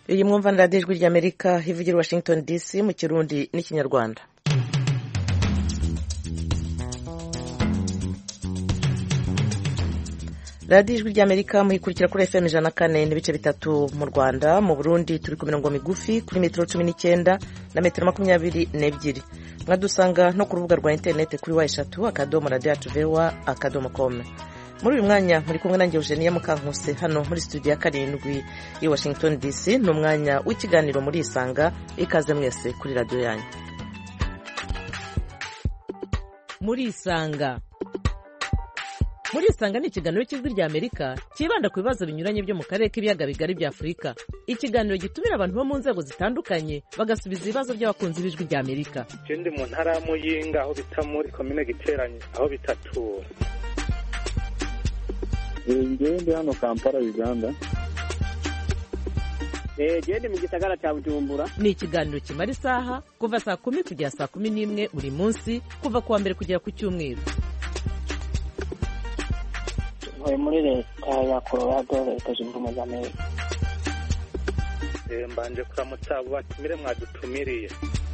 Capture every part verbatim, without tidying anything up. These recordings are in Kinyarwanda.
iyi mwumva ni radiyo ijwi ry'Amerika ivugira Washington D C mu Kirundi n'Ikinyarwanda. radiyo ijwi ry'Amerika muyikurikira kuri F M ijana na kane n'ibice bitatu mu Rwanda. Mu Burundi turi ku mirongo migufi kuri metero cumi n'icyenda na metero makumyabiri n'ebyiri. Mwadusanga no ku rubuga rwa interineti kuri wa eshatu akadomo radiyo yacu vewa akadomo com. Muri uyu mwanya muri kumwe nanjye Eugenia Mukankuse hano muri studio ya karindwi i Washington D C. Ni umwanya w'ikiganiro muri Isanga. Ikaze mwese kuri radiyo yanyu. Muri Isanga muri Isanga ni ikiganiro cy'ijwi ry'Amerika kibanda ku bibazo binyuranye byo mu karere k'ibiyaga bigari bya Afurika. Ikiganiro gitumira abantu bo mu nzego zitandukanye bagasubiza ibibazo by'abakunzi b'ijwi ry'Amerika. Ikindi mu ntara ya Muyinga aho bita muri komine Giteranye aho bitatura. Ngende hano Kampala Uganda. Eh gende mu gisagara cya Bujumbura. Ni ikiganiro kimara isaha kuva saa kumi kugera saa kumi n'imwe buri munsi kuva kuwa mbere kugera ku cyumweru. Ntuye muri leta ya Colorado leta zunze ubumwe za Amerika. Eh mbanje kuramutsa abo batumire mwadutumiriye.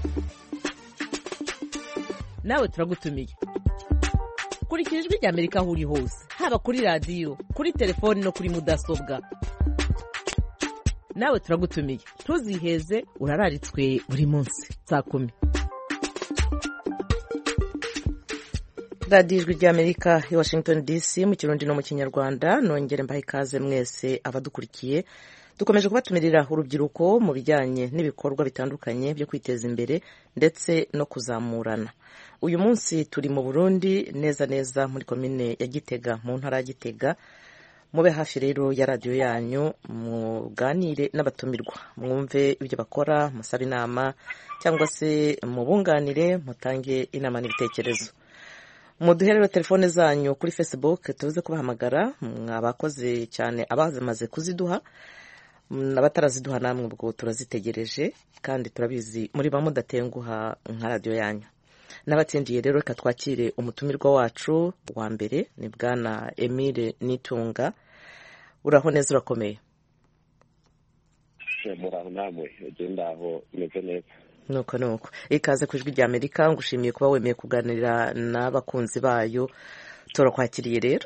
Nawe turagutumiye. Kurikira ijwi ry'Amerika aho uri hose, haba kuri radiyo, kuri telefoni no kuri mudasobwa. Nawe turagutumiye, ntuziheze, urararitswe buri munsi saa kumi. radiyo ijwi ry'Amerika i Washington D C mu Kirundi no mu Kinyarwanda. Nongere mbahe ikaze mwese abadukurikiye. Dukomeje kubatumirira urubyiruko mu bijyanye n'ibikorwa bitandukanye byo kwiteza imbere ndetse no kuzamurana. Uyu munsi turi mu Burundi neza neza muri komine ya Gitega mu ntara ya Gitega. Mube hafi rero ya radiyo yanyu muganire n'abatumirwa, mwumve ibyo bakora, musabe inama cyangwa se mubunganire, mutange inama n'ibitekerezo. Muduhe rero telefone zanyu kuri Facebook tuze kubahamagara. Mwabakoze cyane abamaze kuziduha, n'abataraziduha namwe ubwo turazitegereje kandi turabizi muri ba mudatenguha nka radiyo yanyu. N'abatsindiye rero reka twakire umutumirwa wacu wa mbere ni bwana Emile Nitunga. Uraho neza, urakomeye? Muraho namwe, agenda aho meze neza. Nuko nuko ikaze ku ijwi ry'Amerika. Ngushimiye kuba wemeye kuganira n'abakunzi bayo. Turakwakiriye rero.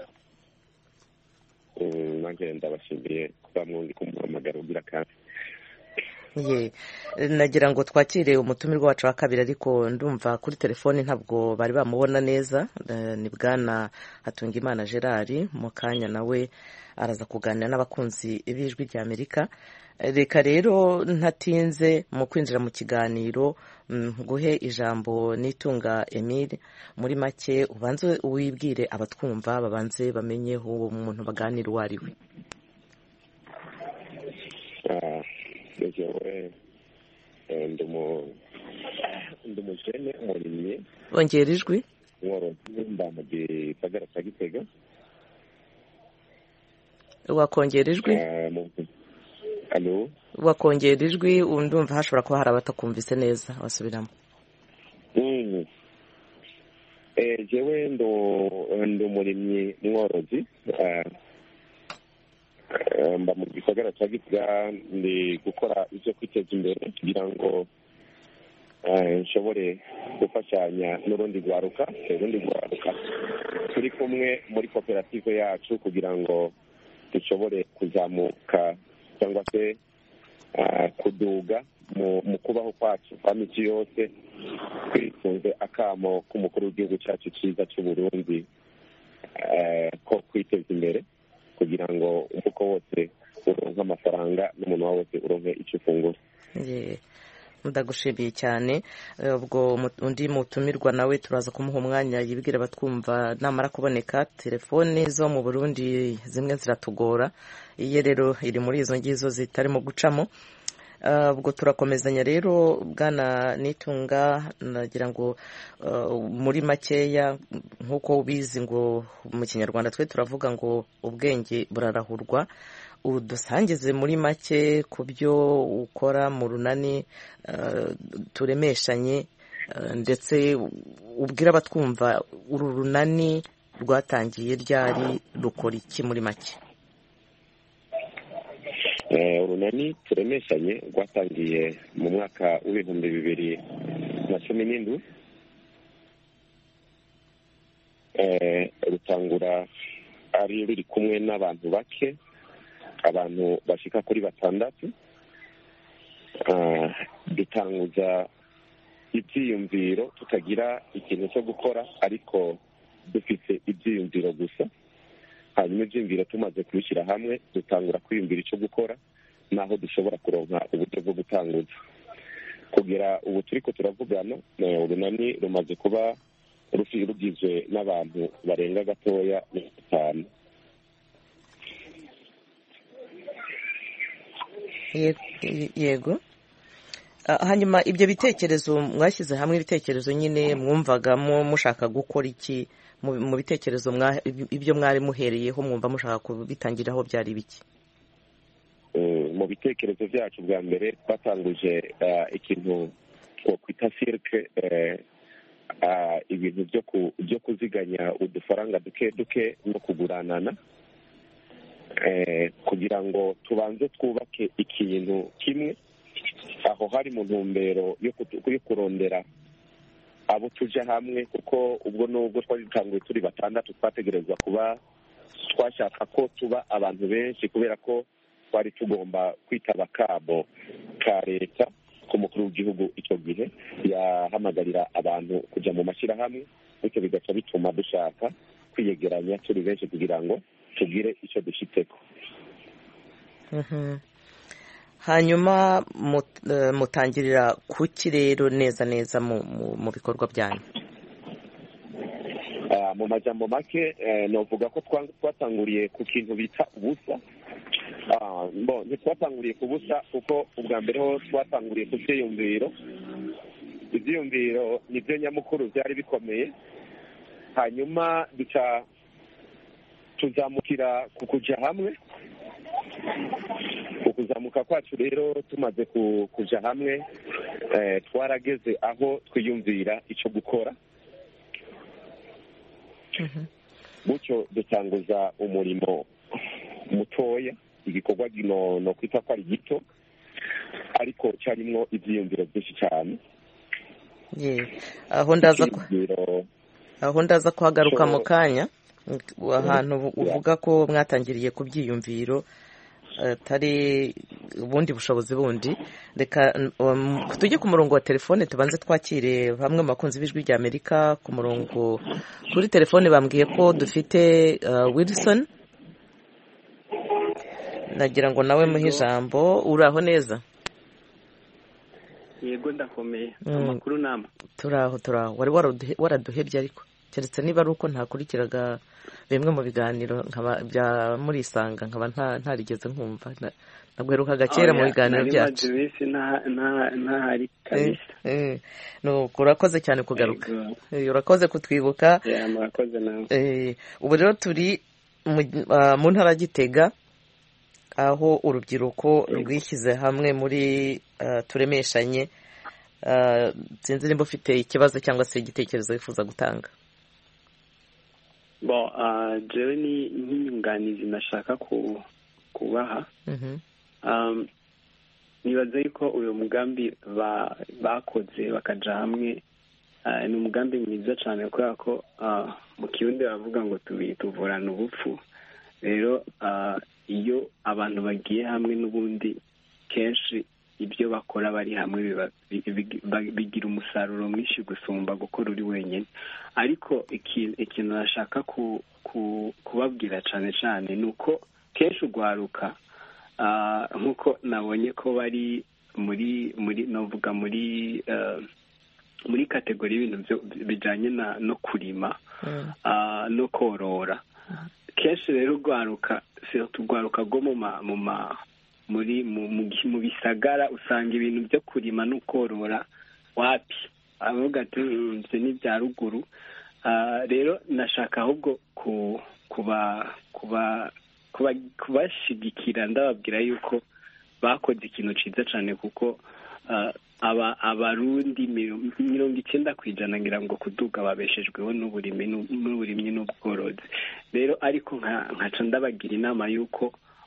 Mm, nanjye ndabashimiye kuba mwundi kumuhamagara ugira kandi. Ye, nagira ngo twakire umutumirwa wacu wa kabiri ariko ndumva kuri telefone ntabwo bari bamubona neza. Ni bwana Hatungimana Gerard. Mu kanya nawe araza kuganira n'abakunzi b'ijwi ry'Amerika. Reka rero ntatinze mu kwinjira mu kiganiro nguhe ijambo Nitunga Emile. Muri make ubanze wibwire abatwumva babanze bamenye uwo muntu baganira uwo ari we. Ah, jewe ndumu ndumu jene umurimyi. Ongera ijwi. Mworozi mba mu gisagara cya Gitega. Wakongera ijwi? Allo? Wakongera ijwi, undumva hashobora kuba hari abatakumvise neza, wasubiramo. Mm. Eh jewe ndo ndumurimyi mworozi. Uh, mba mu gisagara cya Gitega, ndi gukora ibyo kwiteza imbere kugira ngo nshobore gufashanya n'urundi rwaruka urundi rwaruka turi kumwe muri koperative yacu kugira ngo dushobore kuzamuka cyangwa se kuduga mu kubaho kwacu kwa miti yose, twisunze akamo k'umukuru w'igihugu cyacu cyiza cy'u Burundi ko kwiteza imbere kugira ngo umufuko wose uronke amafaranga n'umuntu wose uronke icyo ufungura. Ndagushimiye cyane. Ubwo undi mutumirwa nawe turaza kumuha umwanya yibwira batwumva namara kuboneka. Telefone zo mu Burundi zimwe ziratugora, iye rero iri muri izo ngizo zitarimo gucamo. Ubwo turakomezanya rero bwana Nitunga. Nagira ngo muri makeya nk'uko ubizi ngo mu Kinyarwanda twe turavuga ngo ubwenge burarahurwa, udusangize muri make ku byo ukora mu runani turemeshanye, ndetse ubwira abatwumva uru runani rwatangiye ryari, rukora iki muri make? urunani turemeshanye rwatangiye mu mwaka w'ibihumbi bibiri na cumi n'indwi, rutangura ari ruri kumwe n'abantu bake, abantu bashika kuri batandatu. dutanguza ibyiyumviro tutagira ikintu cyo gukora, ariko dufite ibyiyumviro gusa. hanyuma ibyiyumviro tumaze kubishyira hamwe dutangura kwiyumvira icyo gukora n'aho dushobora kuronka uburyo bwo gutanguza. kugera ubu turi ko turavugana, urunani rumaze kuba rugizwe n'abantu barenga gatoya batanu. yego. hanyuma ibyo bitekerezo mwashyize hamwe, ibitekerezo nyine mwumvagamo mushaka gukora iki mu bitekerezo ibyo mwari muhereyeho mwumva mushaka kubitangiraho byari biki? mu bitekerezo byacu bwa mbere twatanguje ikintu twakwita sirike, ibintu byo kuziganya udufaranga duke duke no kuguranana, kugira ngo tubanze twubake ikintu kimwe. aho hari mu ntumbero yo kurondera abo tuje hamwe, kuko ubwo nubwo twari dutanguye turi batandatu twategerezwa kuba twashaka ko tuba abantu benshi, kubera ko twari tugomba kwitaba akamo ka leta ku mukuru w'igihugu icyo gihe yahamagarira abantu kujya mu mashyirahamwe, bityo bigaca bituma dushaka kwiyegeranya turi benshi kugira ngo tugire icyo dushyitseko. hanyuma mutangirira kuki rero neza neza mu bikorwa byanyu? mu majambo make navuga ko twatanguriye ku kintu bita ubusa. ntitwatanguriye ku busa, kuko ubwa mbere ho twatanguriye ku byiyumviro. ibyiyumviro nibyo nyamukuru byari bikomeye, hanyuma duca tuzamukira ku kujya hamwe. ukuzamuka kwacu rero tumaze kujya hamwe, twarageze aho twiyumvira icyo gukora. gutyo dutanguza umurimo mutoya, igikorwa no kwita ko ari gito, ariko cyarimo ibyiyumviro byinshi cyane. aho ndaza kuhagaruka mu kanya, ahantu uvuga ko mwatangiriye ku byiyumviro atari ubundi bushobozi bundi. reka tujye ku murongo wa telefone tubanze twakire bamwe mu bakunzi b'ijwi rya Amerika ku murongo. kuri telefone bambwiye ko dufite Wilson, nagira ngo nawe muhe ijambo. uraho neza? yego ndakomeye. amakuru nama? turaho turaho. wari waraduhebye, ariko keretse niba ari uko ntakurikiraga bimwe mu biganiro bya murisanga nkaba ntarigeze nkumva. naguherukaga kera mu biganiro byacu. ntahari kabisa. urakoze cyane kugaruka. urakoze kutwibuka. murakoze nawe. ubu rero turi mu ntara ya Gitega, aho urubyiruko rwishyize hamwe muri turemeshanye. sinzi nimba ufite ikibazo cyangwa se igitekerezo wifuza gutanga. bo jewe ni nk'inyunganizi nashaka kubaha. nibaza yuko uyu mugambi bakoze bakaja hamwe ni umugambi mwiza cyane, kubera ko mu kirundi baravuga ngo tubiri tuvurana ubupfu. rero iyo abantu bagiye hamwe n'ubundi kenshi ibyo bakora bari hamwe bigira umusaruro mwinshi gusumba gukora uri wenyine. ariko ikintu nashaka kubabwira cyane cyane ni uko kenshi ugwaruka, nk'uko nabonye ko bari muri muri navuga muri muri kategori y'ibintu bijyanye no kurima no korora. kenshi rero ugwaruka tugwaruka rwo mu ma muri mu bisagara usanga ibintu byo kurima no korora wapi, avuga ati nzi n'ibya ruguru. rero nashaka ahubwo kuba kuba kubashigikira, ndababwira yuko bakoze ikintu cyiza cyane, kuko abarundi mirongo icyenda ku ijana ngira ngo kuduga babeshejweho n'uburimyi n'ubworozi. rero ariko nkaca ndabagira inama y'uko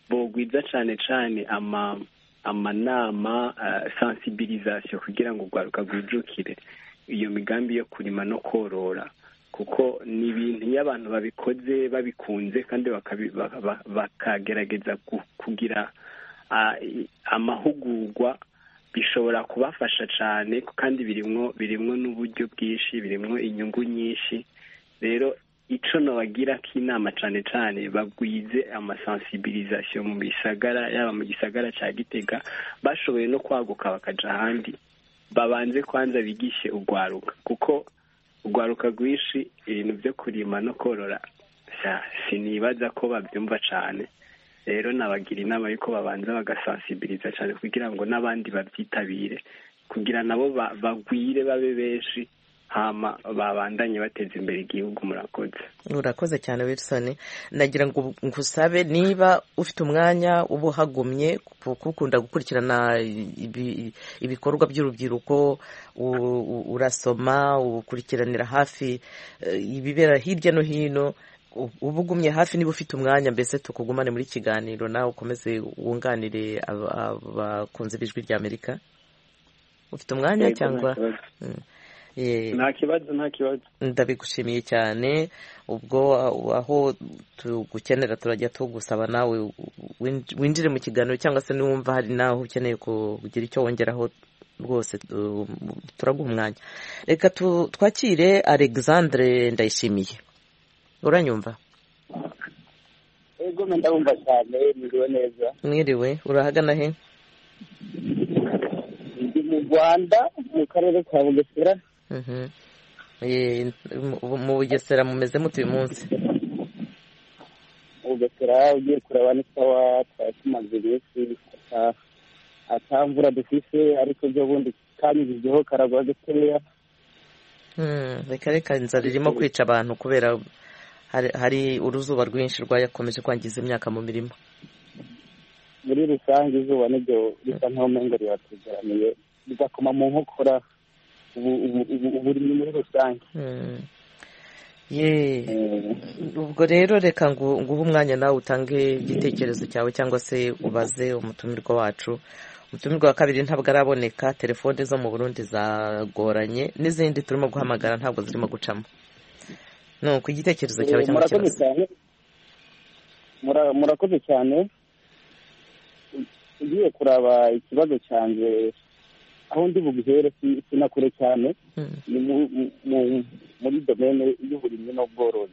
bogwiza cane cane ama amanama uh, sensibilisation kugira ngo ugwaruka rwijukire iyo migambi yo kurima no korora, kuko ni ibintu iyo abantu babikoze babikunze kandi bakagerageza kugira uh, amahugurwa bishobora kubafasha cyane, kandi birimwo birimwo n'uburyo bwinshi, birimwo inyungu nyinshi. Rero ico nobagira k'inama cane cane bagwize amasensibilisation mu bisagara, yaba mu gisagara ca Gitega, bashoboye no kwaguka bakaja ahandi, babanze kwanza bigishe ugwaruka, kuko ugwaruka rwinshi ibintu vyo kurima no korora sinibaza ko bavyumva cane. Rero nabagira inama yuko babanza bagasensibiliza cyane kugira ngo n'abandi babyitabire, kugira nabo bagwire babe benshi, hama babandanye bateza imbere igihugu. Murakoze. Urakoze cyane Wilson. Nagira ngo ngusabe niba ufite umwanya uba uhagumye kukunda gukurikirana ibikorwa by'urubyiruko, urasoma ukurikiranira hafi ibibera hirya no hino, uba ugumye hafi, niba ufite umwanya mbese tukugumane muri kiganiro nawe ukomeze wunganire abakunzi b'ijwi rya Amerika. Ufite umwanya cyangwa? Nta kibazo, nta kibazo. Ndabigushimiye cyane. Ubwo aho tugukenera turajya tugusaba nawe winjire mu kiganiro, cyangwa se niwumva hari naho ukeneye kugira icyo wongeraho rwose turaguha umwanya. Reka twakire Alexandre Ndayishimiye. Uranyumva? Ego ndabumva cyane. Mwiriwe neza. Mwiriwe. Urahagana he? Ndi mu Rwanda, mu karere ka Bugesera. Mhm. Eh, mu Bugesera mumeze mute uyu munsi? Bugesera ugiye kuraba ni sawa, twatumaze ibisi atamvura dufise, ariko byo bundi kanyujijeho karagwa gakeya. Hmm, reka reka inzara irimo kwica abantu kubera hari, hari uruzuba rwinshi rwayakomeje kwangiza imyaka mu mirima. Muri rusange izuba niryo bisa nkaho mengo ryatugaramiye, bigakoma mu nkokora uburimyi muri rusange. Ye, ubwo rero reka nguhe umwanya nawe utange igitekerezo cyawe cyangwa se ubaze umutumirwa wacu. Umutumirwa wa kabiri ntabwo araboneka, telefone zo mu Burundi zagoranye, n'izindi turimo guhamagara ntabwo zirimo gucamo. No, ku igitekerezo cyawe cyangwa ikibazo. Murakoze cyane. Ugiye kuraba ikibazo cyanjye aho ndi bugihere sinakure cyane, ni muri domene y'uburimyi n'ubworozi.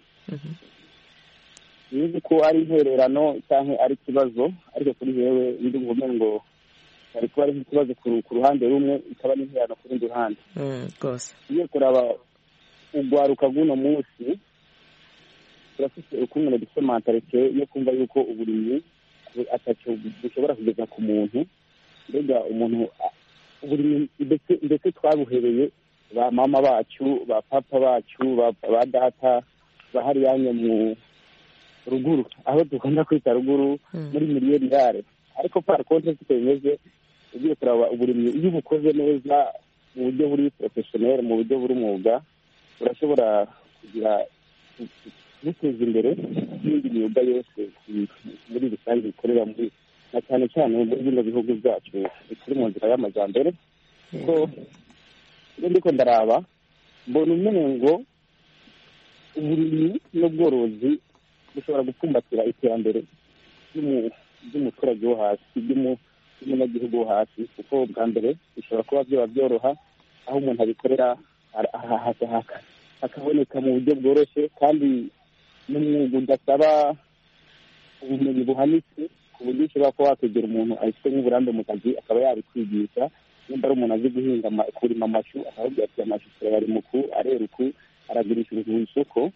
Nizi ko ari intererano cyangwa ari ikibazo, ariko kuri jewe ndi ngume ngo ari kuba ari ikibazo ku ruhande rumwe, ikaba n'intererano ku rundi ruhande. Rwose ugiye kuraba ugwaruka bw'uno munsi, turafite ukuntu dufite mentalite yo kumva yuko uburimyi atacyo bushobora kugeza ku muntu. Mbega umuntu uburimyi ndetse twabuhereye ba mama bacu, ba papa bacu, ba data bahariyanye mu ruguru, aho dukunda kwita ruguru muri miliyoni yare. Ariko par contre tutemeze, ugiye kuraba uburimyi iyo bukoze neza mu buryo buri professionnel, mu buryo buri mwuga, urashobora kugira guteza imbere n'indi myuga yose muri rusange ikorera muri, na cyane cyane muri bino bihugu byacu bikuri mu nzira y'amajyambere. Kuko iyo ndiko ndaraba mbona umene ngo uburimyi n'ubworozi bushobora gupfumbatira iterambere ry'umuturage wo hasi, ry'umunyagihugu wo hasi. Kuko bwa mbere bishobora kuba byoba byoroha aho umuntu abikorera hakaboneka mu buryo bworoshye, kandi n'umwuga udasaba ubumenyi buhanitse, ku buryo ushobora kuba wakwegera umuntu afite nk'uburambe mu kazi akaba yabikwigisha. Nimba ari umuntu azi guhinga kurima amashu, akababwira ati amashu turayari muku arera uku, aragurisha mu isoko,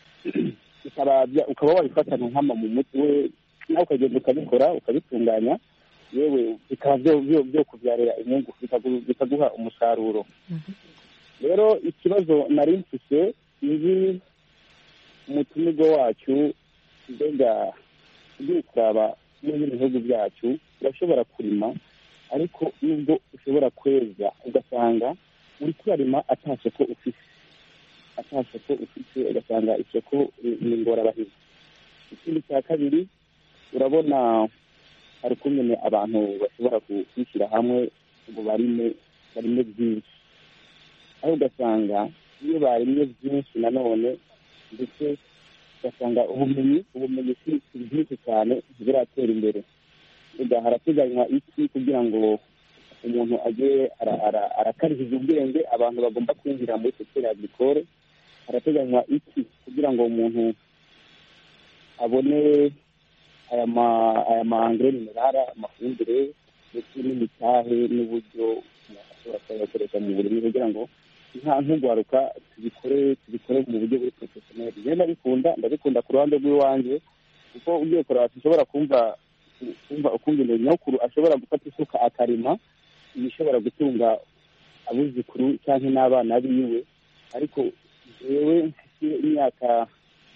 ukaba wabifatana nkama mu mutwe we, nawe ukagenda ukabikora ukabitunganya, yewe bikaba byo kubyarira inyungu, bikaguha umusaruro. Rero ikibazo nari mfise nzi umutumirwa wacu, mbega ugiye kuraba muri bihugu byacu urashobora kurima, ariko nubwo ushobora kweza ugasanga uri kurarima atasoko ufite, atasoko ufite ugasanga isoko ni ingorabahizi. Ikindi cya kabiri, urabona hari ukuntu abantu bashobora kwishyira hamwe ngo barime barime byinshi, aho ugasanga iyo barimye byinshi nanone ndetse ugasanga ubumenyi ubumenyi si byinshi cyane ntiburatera imbere. Harateganywa iki kugira ngo umuntu ajye arakarihiza ubwenge abantu bagomba kwinjira muri sekiteri agricole? Harateganywa iki kugira ngo umuntu abone aya ma aya ma engrais minerale, amafumbire ndetse n'imitahe n'uburyo ashobora kuyakoresha mu burimi kugira ngo nta ntugwaruka tubikore tubikore mu buryo buri professionnel. Rero ndabikunda ndabikunda ku ruhande rw'iwanjye, kuko ugiye kureba ushobora kumva kumva ukumva nyokuru ashobora gufata isuka akarima ibishobora gutunga abuzukuru cyangwa n'abana biwe, ariko jewe mfite imyaka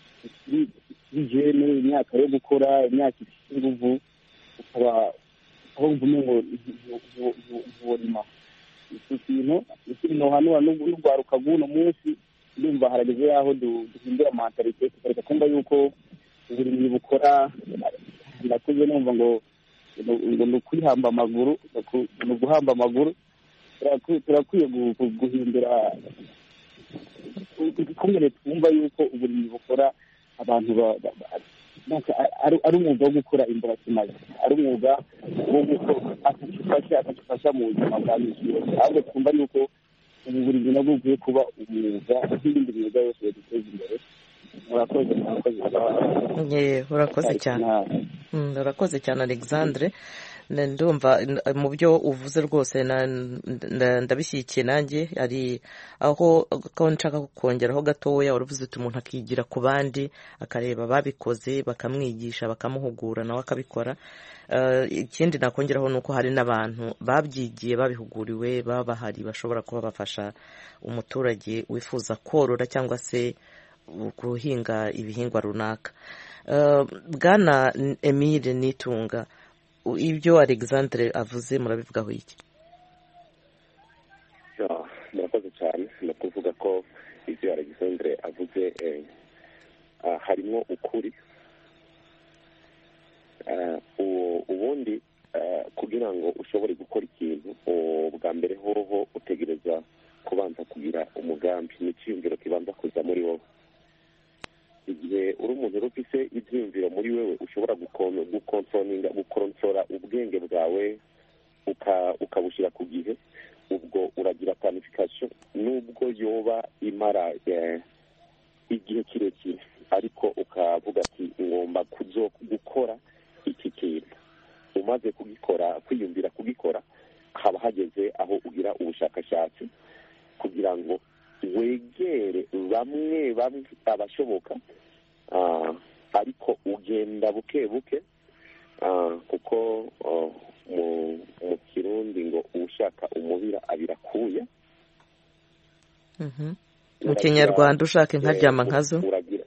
jene imyaka yo gukora imyaka ifite inguvu, ukaba aho mvume ngo ntiworima iki kintu ikintu hanura n'urwaruka rw'uno munsi. Ndumva harageze yaho duhindura mentalite tukareka kumva yuko uburimyi bukora ndakuze numva ngo ngo ni ukwihamba amaguru ni uguhamba amaguru. Turakwiye guhindura kumwe twumva yuko uburimyi bukora abantu ari umwuga wo gukora imburakimazi, ari umwuga wo gukora akadufasha akadufasha mu buzima bwa misi yose, ahubwo twumva yuko ubu burimyi nabwo bukwiye kuba umwuga nk'ibindi myuga yose yaduteza imbere. Murakoze murakoze urakoze cyane urakoze cyane Alexandre. Ndumva mu byo uvuze rwose ndabishyigikiye nanjye. Hari aho nshaka kongeraho gatoya, uravuze uti umuntu akigira ku bandi akareba babikoze bakamwigisha bakamuhugura nawe akabikora. Ikindi nakongeraho ni uko hari n'abantu babyigiye babihuguriwe baba bahari bashobora kuba bafasha umuturage wifuza korora cyangwa se guhinga ibihingwa runaka. Bwana Emile Nitunga, ibyo Alexandre avuze murabivugaho iki? Murakoze cyane. ni ukuvuga ko ibyo Alexandre avuze harimo ukuri. Ubundi kugira ngo ushobore gukora ikintu bwa mbere hoho utegereza kubanza kugira umugambi, n'icyiyumviro kibanza kuza muri wowe. Igihe uri umuntu ufite ibyiyumviro muri wewe ushobora gukontrolinga gukontrola ubwenge bwawe ukabushyira ku gihe, ubwo uragira planification nubwo yoba imara igihe kirekire, ariko ukavuga ati ngomba kuzo gukora iki kintu. Umaze kugikora kwiyumvira kugikora, haba hageze aho ugira ubushakashatsi kugira ngo wegere bamwe bamwe abashoboka, ariko ugenda buke buke, kuko mu kirundi ngo ushaka umubira abirakuye. mu kinyarwanda ushaka inka ryama nkazo.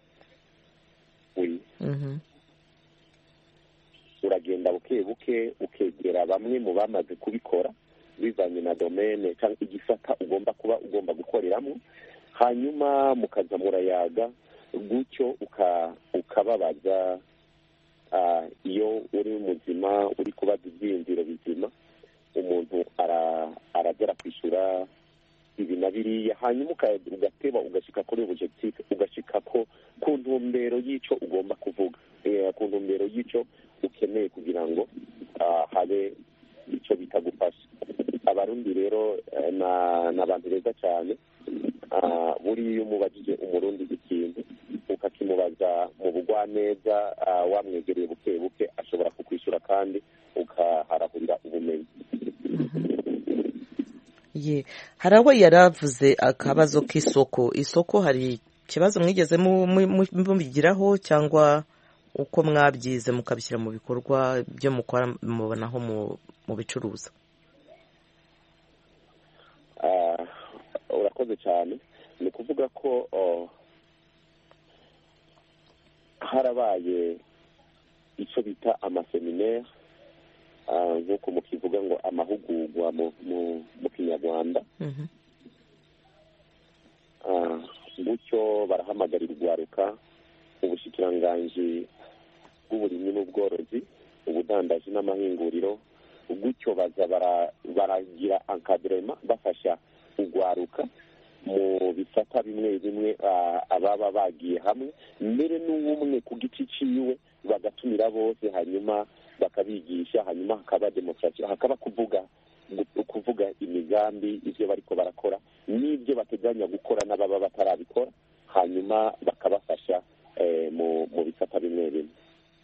Uragenda buke buke ukegera bamwe mu bamaze kubikora bivanye na domaine cyangwa igisata ugomba kuba ugomba gukoreramo, hanyuma mukaza murayaga gutyo ukababaza. Iyo uri muzima uri kubaza ibyiyumviro bizima, umuntu aragera kwishyura ibi na biriya, hanyuma ugateba ugashyika kuri objectif, ugashyika ko ku ntumbero y'icyo ugomba kuvuga, ku ntumbero y'icyo ukeneye kugira ngo habe icyo bitagufasha. Abarundi rero ni abantu beza cyane. Buriya iyo umubajije umurundi ikintu ukakimubaza mu bugwaneza, wamwegereye buke buke ashobora kukwishyura kandi ukaharahurira ubumenyi. ye hari aho yaravuze akabazo k'isoko. Isoko hari ikibazo mwigeze mubigiraho cyangwa uko mwabyize mukabishyira mu bikorwa byo mukora mubonaho mu bicuruza? Urakoze cyane. Ni ukuvuga ko harabaye icyo bita amaseminaire, nk'uko mukivuga ngo amahugurwa mu kinyarwanda. Gutyo barahamagarira urwaruka ubushikiranganji bw'uburimyi n'ubworozi ubudandaji n'amahinguriro, gutyo baza baragira encadrement bafasha ugwaruka mu bisata bimwe bimwe ababa bagiye hamwe, mbere n'ubumwe ku giti ciwe bagatumira bose, hanyuma bakabigisha, hanyuma hakaba demokarasi, hakaba kuvuga kuvuga imigambi ivyo bariko barakora n'ibyo bateganya gukora n'ababa batarabikora, hanyuma bakabafasha mu mu bisata bimwe bimwe.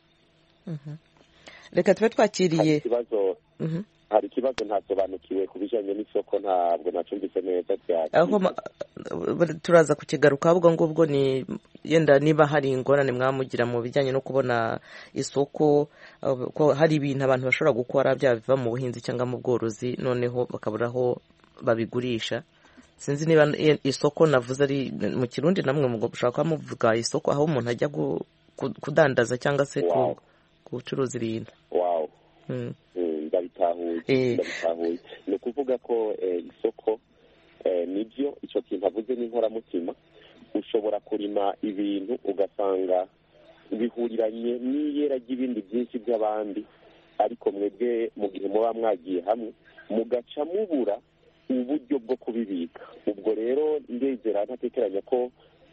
Reka tube twakiriye ikibazo hari ikibazo ntasobanukiwe ku bijanye n'isoko, ntabwo nacumbise neza cyane. Aho turaza kukigaruka, ahubwo ngubwo ni yenda niba hari ingorane mwamugira mu bijyanye no kubona isoko, ko hari ibintu abantu bashobora gukora byaba biva mu buhinzi cyangwa mu bworozi, noneho bakabura aho babigurisha. Sinzi niba isoko navuze ari mu Kirundi, namwe mushobora kuba muvuga isoko aho umuntu ajya kudandaza cyangwa se gucuruza ibintu. Wow. ndabitahuye ndabitahuye ni ukuvuga ko isoko nibyo icyo kintu avuze n'inkoramutima. Ushobora kurima ibintu ugasanga bihuriranye n'iyera ry'ibindi byinshi by'abandi, ariko mwebwe mu gihe muba mwagiye hamwe mugaca mubura uburyo bwo kubibika. Ubwo rero ndezera ntatekeranya ko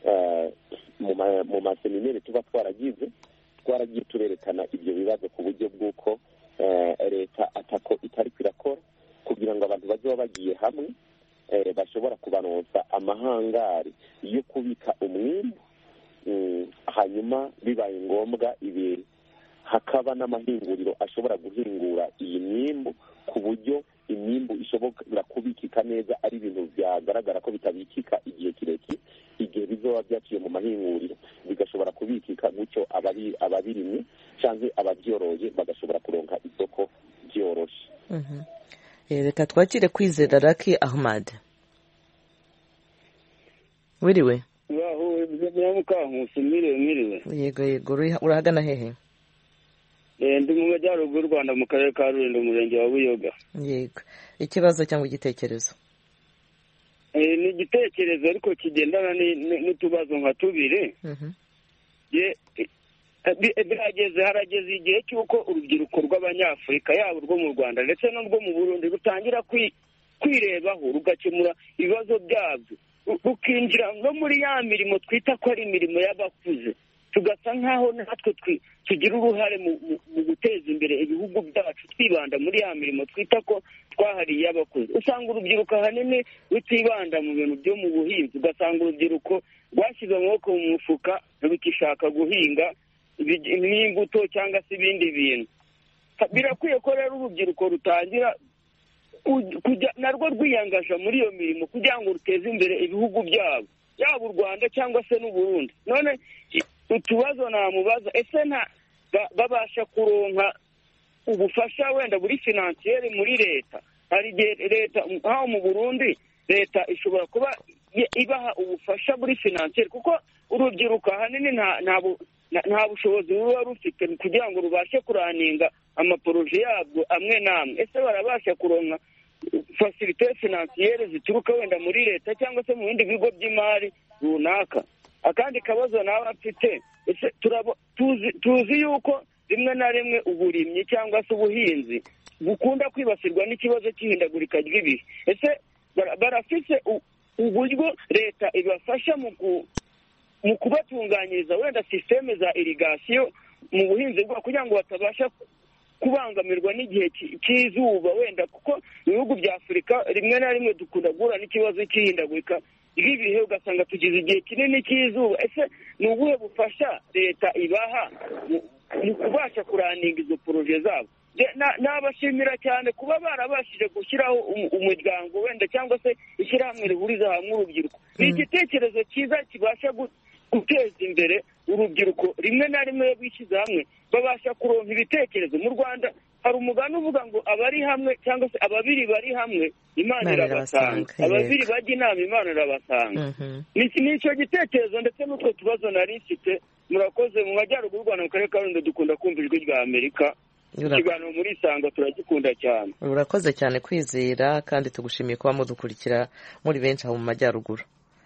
mu maseminere tuba twaragize twaragiye turerekana ibyo bibazo ku buryo bw'uko leta atako itari kwirakora kugira ngo abantu baze bagiye hamwe bashobora kubaronsa amahangari yo kubika umwimbu, hanyuma bibaye ngombwa ibi hakaba n'amahinguriro ashobora guhingura iyi myimbu ku buryo imyimbu ishobora kubikika neza, ari ibintu byagaragara ko bitabikika igihe kirekire, igihe bizoba byaciye mu mahinguriro bigashobora kubikika, gutyo ababirimye cyangwa ababyoroye bagashobora kuronka isoko byoroshe. Reka twakire Kwizera Lucky Ahmad. Wiriwe? Waho byamukankusi miriwe miriwe. Yego yego, urahagana hehe? Eh ndi mu majyaruguru y'u Rwanda mu karere ka Rulindo umurenge wa Buyoga. Yego. Ikibazo cyangwa igitekerezo? Eh ni igitekerezo ariko kigendana n'utubazo nka tubire. Mhm. Ye birageze harageze igihe cy'uko urubyiruko rw'Abanyafurika yabo rwo mu Rwanda ndetse n'urwo mu Burundi rutangira kwirebaho rugakemura ibibazo byabyo, rukinjira no muri ya mirimo twita ko ari imirimo y'abakuze, tugasa nk'aho natwe tugira uruhare mu guteza imbere ibihugu byacu twibanda muri ya mirimo twita ko twahariye abakuze. Usanga urubyiruko ahanini rutibanda mu bintu byo mu buhinzi, ugasanga urubyiruko rwashyize amaboko mu mufuka rukishaka guhinga n'imbuto cyangwa se ibindi bintu. Birakwiye ko rero urubyiruko rutangira kujya narwo rwiyangaje muri iyo mirimo kugira ngo ruteze imbere ibihugu byabo, yaba u Rwanda cyangwa se n'u Burundi. None utubazo namubaza, ese nta babasha kuronka ubufasha wenda buri financiere muri leta? Hari igihe leta nkaho mu Burundi leta ishobora kuba ibaha ubufasha buri financiere, kuko urubyiruko ahanini nta bushobozi ruba rufite kugira ngo rubashe kuraninga amaporoje yabwo amwe n'amwe. Ese barabasha kuronka facilité financiere zituruka wenda muri leta cyangwa se mu bindi bigo by'imari runaka? Akandi kabazo nawe afite, ese tuzi tuzi yuko rimwe na rimwe uburimyi cyangwa se ubuhinzi bukunda kwibasirwa n'ikibazo cy'ihindagurika ry'ibihe. Ese barafise uburyo leta ibafasha mu mu kubatunganyiriza wenda systeme za irrigation mu buhinzi bwabo kugira ngo batabasha kubangamirwa n'igihe cy'izuba wenda, kuko ibihugu bya Afurika rimwe na rimwe dukunda guhura n'ikibazo cy'ihindagurika ry'ibihe ugasanga tugize igihe kinini cy'izuba. Ese ni ubuhe bufasha leta ibaha mu kubasha kuraninga izo poroje zabo? Nabashimira cyane kuba barabashije gushyiraho umuryango wenda cyangwa se ishyirahamwe rihuriza hamwe urubyiruko. Ni igitekerezo cyiza kibasha guteza imbere urubyiruko. Rimwe na rimwe bishyize hamwe babasha kuronka ibitekerezo. Mu Rwanda hari umugani uvuga ngo abari hamwe cyangwa se ababiri bari hamwe Imana irabasanga, ababiri bajya inama Imana irabasanga. Ni icyo gitekerezo ndetse n'utwo tubazo nari mfite. Murakoze. Mu majyaruguru y'u Rwanda mu karere ka Rulindo dukunda kumva ijwi rya Amerika. Ikiganiro muri Isanga turagikunda cyane. Urakoze cyane Kwizera, kandi tugushimiye kuba mudukurikira muri benshi aho mu majyaruguru.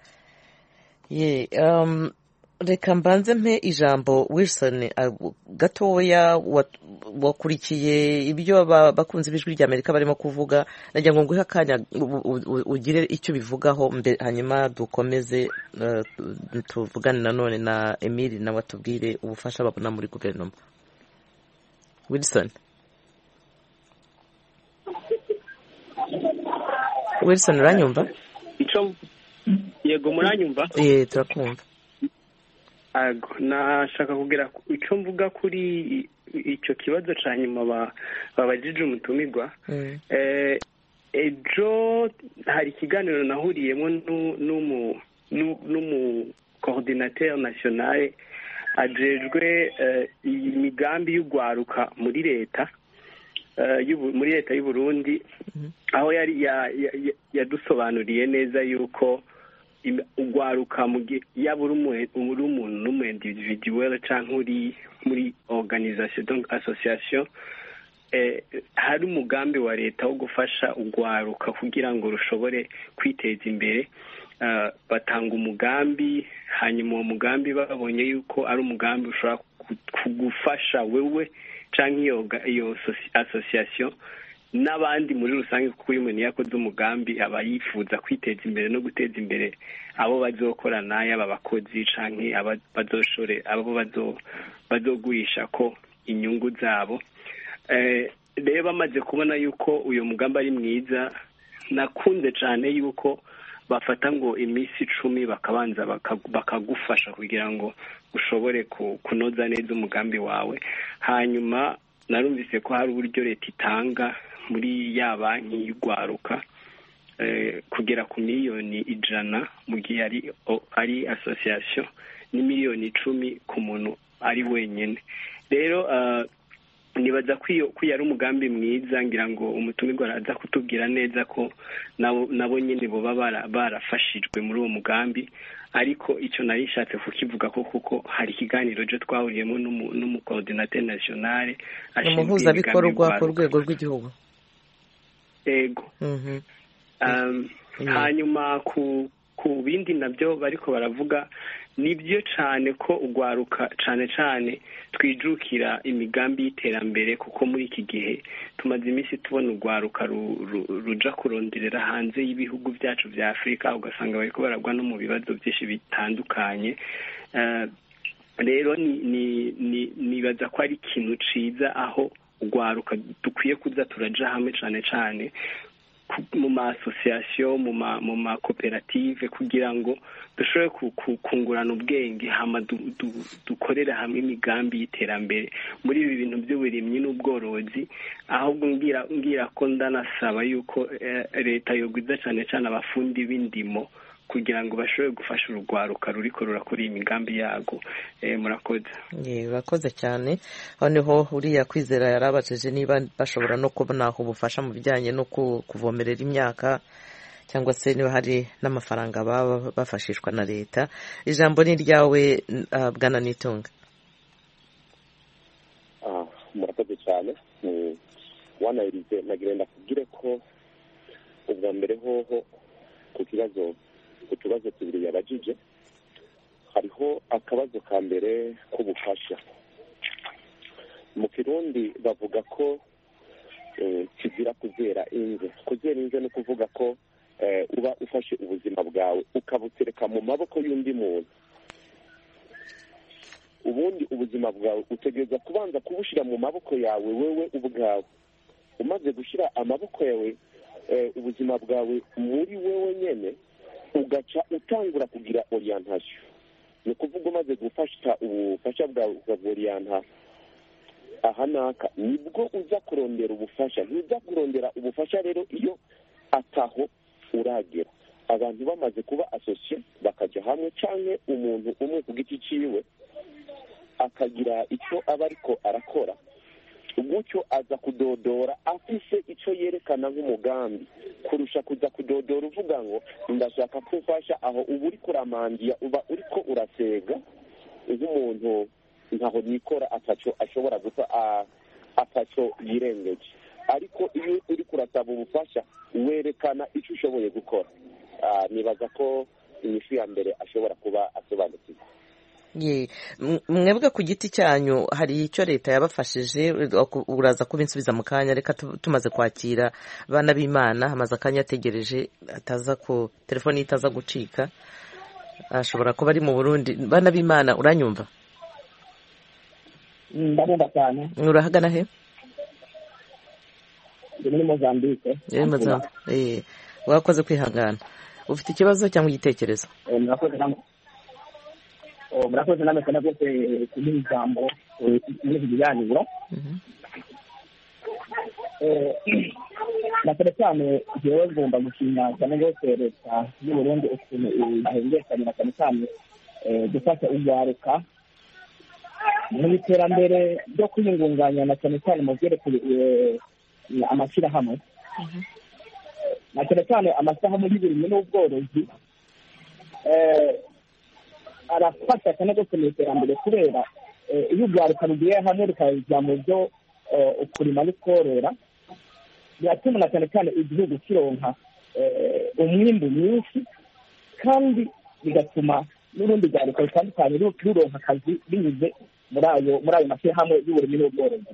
Ye um reka mbanze mpe ijambo Wilson gatoya wakurikiye ibyo bakunze b'ijwi ry'Amerika barimo kuvuga, nagira ngo nguhe akanya ugire icyo bivugaho hanyuma dukomeze tuvugane nanone na Emile nawe atubwire ubufasha babona muri guverinoma. Wilson Wilson uranyumva? Ico yego muranyumva? Eh turakumva. Ago nashaka kugira icyo mvuga kuri icyo kibazo cya nyuma babajije umutumirwa. eh ejo hari ikiganiro nahuriyemo n'umu n'umu coordinateur national ajejwe imigambi y'ugwaruka muri leta muri leta y'u Burundi, aho yari yadusobanuriye neza yuko ugwaruka yaba uri umuntu n'umu individuel cyangwa uri muri organisation donc association, hari umugambi wa leta wo gufasha ugwaruka kugira ngo rushobore kwiteza imbere. Batanga umugambi, hanyuma uwo mugambi babonye yuko ari umugambi ushobora kugufasha wewe cyangwa iyo association n'abandi muri rusange, kuko uyu muntu yakoze umugambi aba yifuza kwiteza imbere no guteza imbere abo bazokorana, yaba abakozi canke abazoshore abo bazogurisha ko inyungu zabo. Rero bamaze kubona yuko uyu mugambi ari mwiza, nakunze cyane yuko bafata ngo iminsi icumi bakabanza bakagufasha kugira ngo ushobore kunoza neza umugambi wawe. Hanyuma narumvise ko hari uburyo leta itanga muri ya banki y'ugwaruka kugera ku miliyoni ijana mu gihe ari ari association, ni miliyoni icumi ku muntu ari wenyine. Rero nibaza ko ari umugambi mwiza, ngira ngo umutumirwa araza kutubwira neza ko nabo nyine bo barafashijwe muri uwo mugambi. Ariko icyo nari nshatse kukivuga ko kuko hari ikiganiro cyo twahuriyemo n'umu coordinateur national umuhuzabikorwa ku rwego rw'igihugu. Ego. Hanyuma ku ku bindi nabyo bariko baravuga nibyo cyane ko ugwaruka cyane cyane twijukira imigambi y'iterambere, kuko muri iki gihe tumaze iminsi tubona ugwaruka ruja kuronderera hanze y'ibihugu byacu bya Afurika, ugasanga bariko baragwa no mu bibazo byinshi bitandukanye. Rero ni nibaza ko ari ikintu ciza aho ugwaruka dukwiye kuza turaja hamwe cyane cyane mu ma association, mu ma mu ma cooperative, kugira ngo dushobore kungurana ubwenge hama dukorera hamwe imigambi y'iterambere muri ibi bintu by'uburimyi n'ubworozi. Ahubwo ngira ngira ko ndanasaba yuko leta yogwiza cyane cyane abafundi b'indimo kugira ngo bashobore gufasha urugwaruka ruriko rurakora imigambi yago. Murakoze. Ye urakoze cyane. Aho niho uriya Kwizera yarabajije niba bashobora no kubona ubufasha mu bijyanye no kuvomerera imyaka cyangwa se niba hari n'amafaranga baba bafashishwa na leta. Ijambo ni ryawe Bwana Nitunga. Ah, murakoze cyane. Wana irize nagirenda kugire ko ubwa mbere hoho ku kibazo utubazo tubiri yabajije, hariho akabazo ka mbere k'ubufasha. Mu Kirundi bavuga ko kizira kuzera inze. Kuzera inze no kuvuga ko uba ufashe ubuzima bwawe ukabutereka mu maboko y'undi muntu. Ubundi ubuzima bwawe utegereza kubanza kubushira mu maboko yawe wewe ubwawe. Umaze gushyira amaboko yawe ubuzima bwawe muri wewe nyene, ugaca utangura kugira orientation. Ni kuvuga umaze gufasha ubufasha bwawe ukaborienta ahanaka, nibwo uza kurondera ubufasha. Ntuza kurondera ubufasha rero iyo ataho uragera. Abantu bamaze kuba associé bakaja hamwe, canke umuntu umwe ku giti ciwe akagira icyo aba ariko arakora, gutyo aza kudodora afise icyo yerekana nk'umugambi, kurusha kuza kudodora uvuga ngo ndashaka kufasha aho uba uri kuramandiya, uba uriko urasega nk'umuntu ntaho nikora ataco ashobora gusa ataco yirengeje. Ariko iyo uri kurasaba ubufasha werekana icyo ushoboye gukora. Nibaza ko inyishu ya mbere ashobora kuba asobanukiwe. mwebwe ku giti cyanyu hari icyo leta yabafashije uraza kubinsubiza mu kanya reka tumaze kwakira bana b'Imana hamaze akanya ategereje ataza ku telefoni itaza gucika ashobora kuba ari mu Burundi bana b'Imana uranyumva ndabumva cyane urahagana he muri Mozambique muri Mozambique eh wakoze kwihangana ufite ikibazo cyangwa igitekerezo murakoze namwe kandi rwose kugira ijambo muri iki kiganiro na cyane cyane jewe ngomba gushima cyane rwose leta y'u Burundi ukuntu ihengekanye na cyane cyane gufasha urwaruka mu iterambere ryo kwiyungunganya na cyane cyane mu byerekeye amashyirahamwe na cyane cyane amashyirahamwe y'uburimyi n'ubworozi arafasha cyane rwose mu iterambere kubera iyo urwaruka rugiye hamwe rukajya mu byo ukurima n'ukorora biratuma na cyane cyane igihugu kironka umwimbu mwinshi kandi bigatuma n'urundi rwaruka rutandukanye ruronka akazi binyuze muri ayo muri ayo mashyirahamwe y'uburimyi n'ubworozi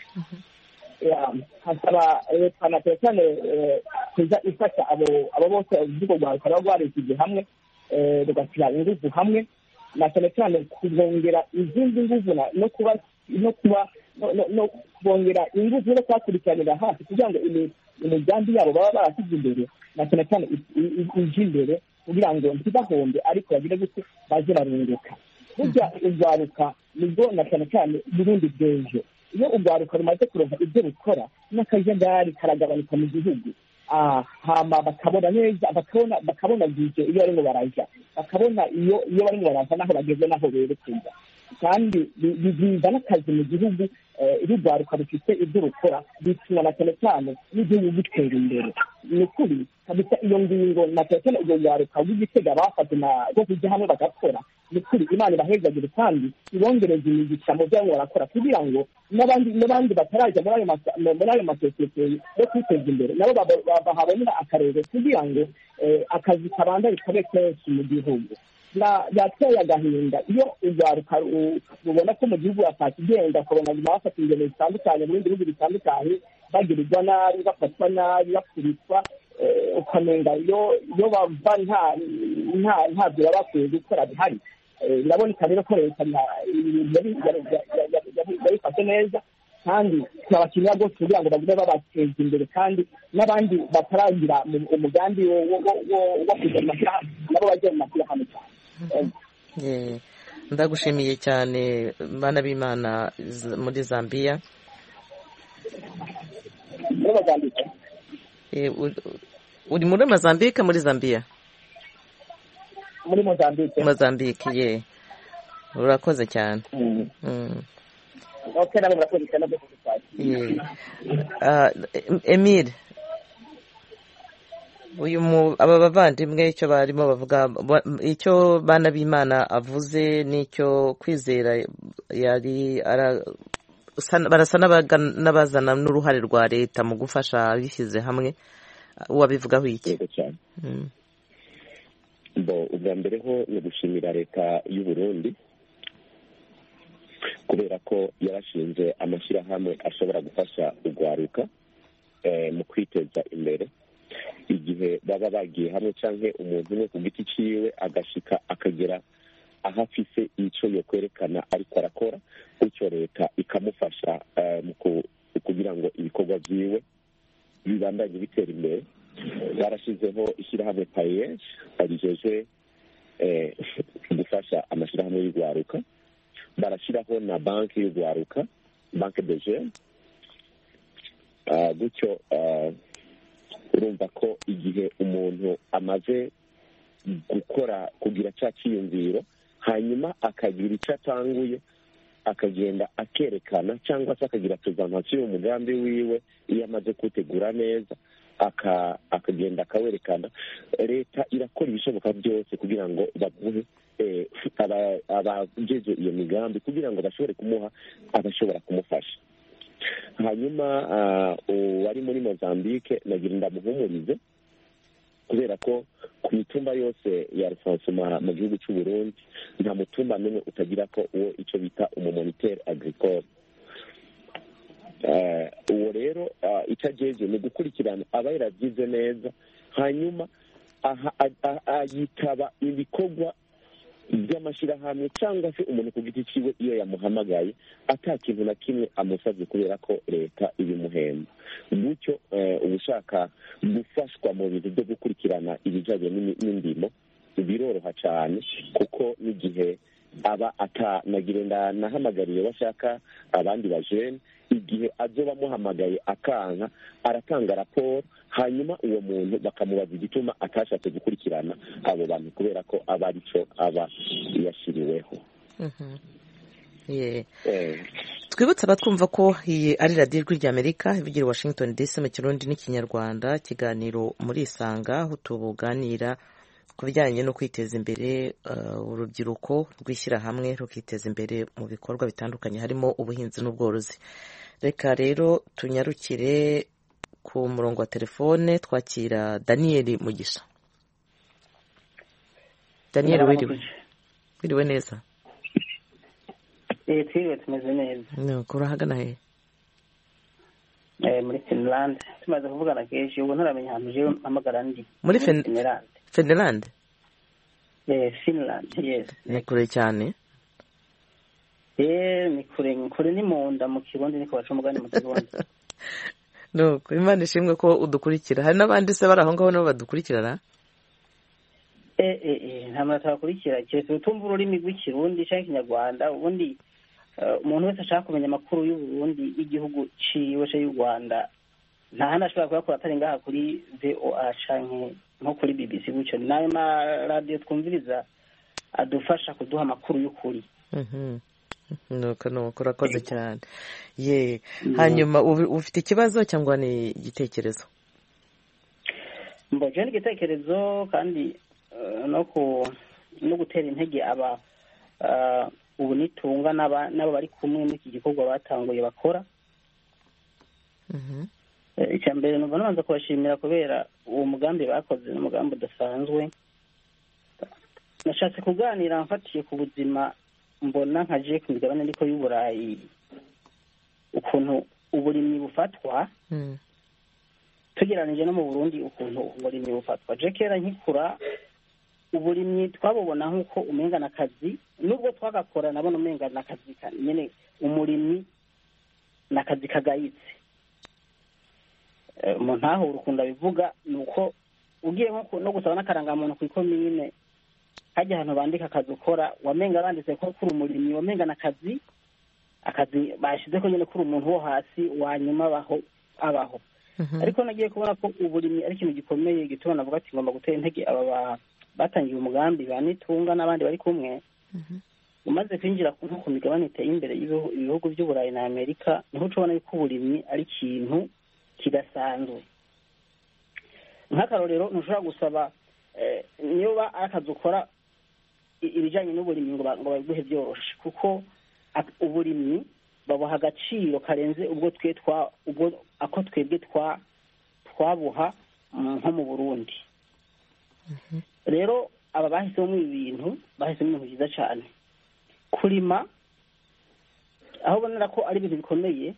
hasaba leta na cyane cyane kuza ifasha abo abo bose urubyiruko rwaruka ruba rwarishyize hamwe rugashyira ingufu hamwe na cyane cyane kubongera izindi nguvu no kuba no kuba no kubongera ingufu no kubakurikiranira hafi kugira ngo imigambi yabo baba barashyize imbere na cyane cyane ije imbere kugira ngo ntibahombe ariko bagire gute baze barunguka burya urwaruka nibwo na cyane cyane Burundi bw'ejo iyo urwaruka rumaze kuronka ibyo rukora n'akajagari karagabanuka mu gihugu hama bakabona neza bakabona bakabona bije iyo barimo baraja bakabona iyo iyo barimo baraza naho bageze naho berekeza kandi bizinda n'akazi mu gihugu urwaruka rufite ibyo rukora bituma na cyane cyane n'igihugu gitera imbere ni ukuri kabisa iyo ngingo na cyane cyane urwo rwaruka rw'igitega bafate na rwo kujya hamwe bagakora ni ukuri Imana ibahezagire kandi ibongereza imigisha mu byo barakora kugira ngo n'abandi n'abandi bataraja muri ayo muri ayo masosiyete yo kwiteza imbere nabo bahabonera akarere kugira ngo akazi kabanda bikabe kenshi mu gihugu yateye agahinda iyo urwaruka rubona ko mu gihugu atakigenda korona bafata ingendo zitandukanye mu bindi bihugu bitandukanye bagirirwa nabi bafatwa nabi bakurikwa ukamenga iyo iyo bava nta nta ntabyo baba bakwiye gukora bihari biraboneka rero ko leta yabifashe neza kandi turabakenera rwose kugira ngo bagume babateza imbere kandi n'abandi bataragira umugambi wo kujya mu mashyirahamwe nabo bajya mu mashyirahamwe cyane ndagushimiye cyane bana b'Imana muri Zambia uri muri Mozambique muri Zambia muri Mozambique Mozambique ye urakoze cyane okay nabo murakoze cyane ye Emile uyu aba bavandimwe icyo barimo bavuga icyo bana b'Imana avuze n'icyo kwizera yari barasa n'abazana n'uruhare rwa leta mu gufasha bishyize hamwe wabivugaho iki ubwa mbere ho ni gushimira leta y'u Burundi kubera ko yarashinze amashyirahamwe ashobora gufasha urwaruka mu kwiteza imbere igihe baba bagiye hamwe cyangwa umuntu umwe ku giti cyiwe agashika akagera aho afise icyo yo kwerekana ariko arakora bityo leta ikamufasha kugira ngo ibikorwa byiwe bibandanye bitera imbere barashyizeho ishyirahamwe payeje rijeje gufasha amashyirahamwe y'urwaruka barashyiraho na banki y'urwaruka banki de jeunes gutyo urumva ko igihe umuntu amaze gukora kugira cya cyiyumviro hanyuma akagira icyo atanguye akagenda akerekana cyangwa se akagira presentation y'umugambi wiwe iyo amaze kutegura neza akagenda akawerekana leta irakora ibishoboka byose kugira ngo baguhe abageje iyo migambi kugira ngo bashobore kumuha abashobora kumufasha hanyuma uwari muri Mozambique nagira ndamuhumurize kubera ko ku mitumba yose ya rusansuma mu gihugu cy'u Burundi nta mutumba n'umwe utagira ko uwo icyo bita umumonitere agricole. uwo rero icyo agejeje ni gukurikirana aba yarabyize neza, hanyuma yitaba ibikorwa by'amashyirahamwe cyangwa se umuntu ku giti cyiwe iyo yamuhamagaye ata kintu na kimwe amusabye kubera ko leta ibimuhemba. Gutyo uba ushaka gufashwa mu bintu byo gukurikirana ibijyanye n'indimo biroroha cyane, kuko n'igihe aba atanagire nahamagariye bashaka abandi bajene, igihe azoba amuhamagaye akanka aratanga raporo, hanyuma uwo muntu bakamubaza igituma atashatse gukurikirana abo bantu kubera ko aba ari cyo aba yashyiriweho. twibutse abatwumva ko iyi ari radiyo ijwi ry'Amerika ivugira i Washington D C mu kirundi n'ikinyarwanda, ikiganiro muri Isanga aho tubuganira ku bijyanye no kwiteza imbere, urubyiruko rwishyira hamwe rukiteza imbere mu bikorwa bitandukanye harimo ubuhinzi n'ubworozi. Reka rero tunyarukire ku murongo wa telefone twakira Daniel Mugisha. Daniel, wiriwe wiriwe neza? Eh, twiriwe tumeze neza. No, kurahagana he? Eh, muri Finland. Tumaze kuvugana kenshi, ubu ntaramenya ahantu je amagara ndi. Muri Finland? Finland? Eh, Finland, yes. Ni kure cyane? Eh, ni kure, kure ni munda mu Kirundi niko baca umugani mu Kirundi. No, Imana ishimwe ko udukurikira. Hari n'abandi se bari aho ngaho nabo badukurikirana? Eh eh eh, nta muntu atakurikira. Cyese utumva ururimi rw'Ikirundi cyangwa Ikinyarwanda, ubundi umuntu wese ashaka kumenya amakuru y'u Burundi y'igihugu ciwe cyo y'u Rwanda nta handi ashobora kuyakora atari ngaha kuri V O A canke nko kuri B B C gutyo. Nayo ma radio twumviriza adufasha kuduha amakuru y'ukuri. Mhm. Nuko nuko urakoze cyane. Ye, hanyuma ufite ikibazo cyangwa ni igitekerezo? Mbo je ni igitekerezo kandi no ku no gutera intege aba ubu nitunga n'abo bari kumwe n'iki gikorwa batanguye bakora. Mhm. Icya mbere numva nabanza kubashimira kubera uwo mugambi bakoze n'umugambi udasanzwe. Nashatse kuganira mfatiye ku buzima mbona nkaje ku migabane ariko y'Uburayi ukuntu uburimyi bufatwa, mm. tugeranije no mu Burundi ukuntu uburimyi bufatwa. Je kera nkikura uburimyi twabubona nk'uko umengana akazi, nubwo twagakora nabona umengana akazi nyene umurimyi nakazi kagayitse. Umuntu aho urukunda bivuga nuko ugiye nko no gusaba n'akarangamuntu ku ikomine hajya ahantu bandika akazi ukora wamenga banditse ko kuri umurimyi wamengana akazi akazi bashize ko nyene kuri umuntu wo hasi wanyuma baho abaho. Mm-hmm. Ariko nagiye kubona ko uburimyi ari ikintu gikomeye gituma navuga ati ngomba gutera intege aba batangiye umugambi banitunga n'abandi bari kumwe. Mm-hmm. Umaze kwinjira ku ku migabane iteye imbere y'ibihugu by'Uburayi na Amerika niho tubona yuko uburimyi ari ikintu kidasanzwe. Nk'akarorero ntushobora gusaba niyo ba akazi ukora ibijyanye n'uburimyi ngo babiguhe byoroshe, kuko uburimyi babuha agaciro karenze ubwo twe twa ubwo ako twebwe twa twabuha nko mu Burundi. Mm-hmm. Rero aba bahisemo ibintu bahisemo ibintu byiza cyane. Kurima aho bonera ko ari ibintu bikomeye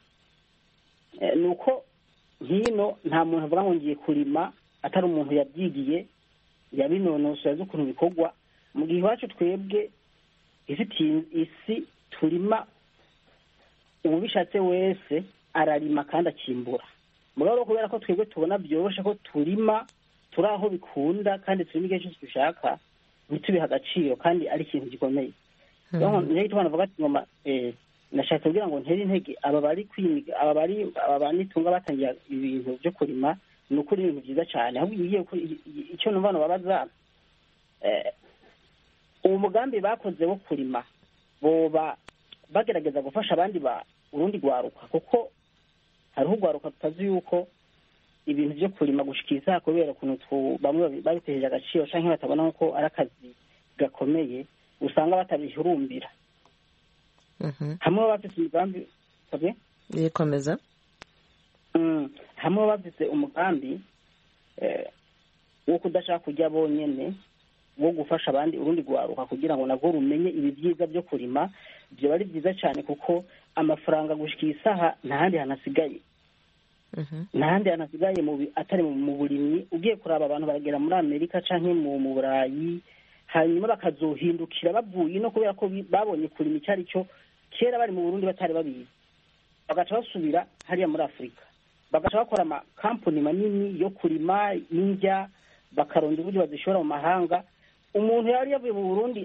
nuko hino nta muntu avuga ngo ngiye kurima atari umuntu yabyigiye yabinonosoye azi ukuntu bikorwa. Mu gihe iwacu twebwe ifitiye isi turima ubishatse wese ararima kandi akimbura. Mugabo kubera ko twebwe tubona byoroshe ko turima turi aho bikunda kandi turimo igihe cyose dushaka ntitubiha agaciro kandi ari ikintu gikomeye. Niyo tubana vuga ati ngoma eh nashaka kugira ngo ntere intege aba bari kwimiga aba bari aba banitunga batangiye ibintu byo kurima n'ukuri ibintu byiza cyane. Ahubwo igiye icyo numva no babaza eh uwo mugambi bakoze wo kurima boba bagerageza gufasha abandi ba urundi gwaruka, kuko hariho gwaruka tutazi yuko ibintu byo kurima gushikiza kubera kuntu bamwe babiteje agaciro canke batabona ko ari akazi gakomeye usanga batabihurumbira. Mhm. Hamwe bafite umugambi sabe yekomeza mm hamwe bafite umugambi eh wo kudashaka kujya bonyene, wo gufasha abandi urundi rwaruka kugira ngo nabwo rumenye ibi byiza byo kurima, byo ari byiza cyane kuko amafaranga gushika isaha nta handi hanasigaye nta handi hanasigaye atari mu burimyi. Ugiye kuraba abantu baragera muri Amerika canke mu Burayi, hanyuma bakazohindukira bavuye no kubera ko babonye kurima icyo ari cyo kera bari mu Burundi batari babizi, bagaca basubira hariya muri Afurika, bagaca bakora amakampani manini yo kurima indya, bakaronda uburyo bazishora mu mahanga. Umuntu yari yavuye mu Burundi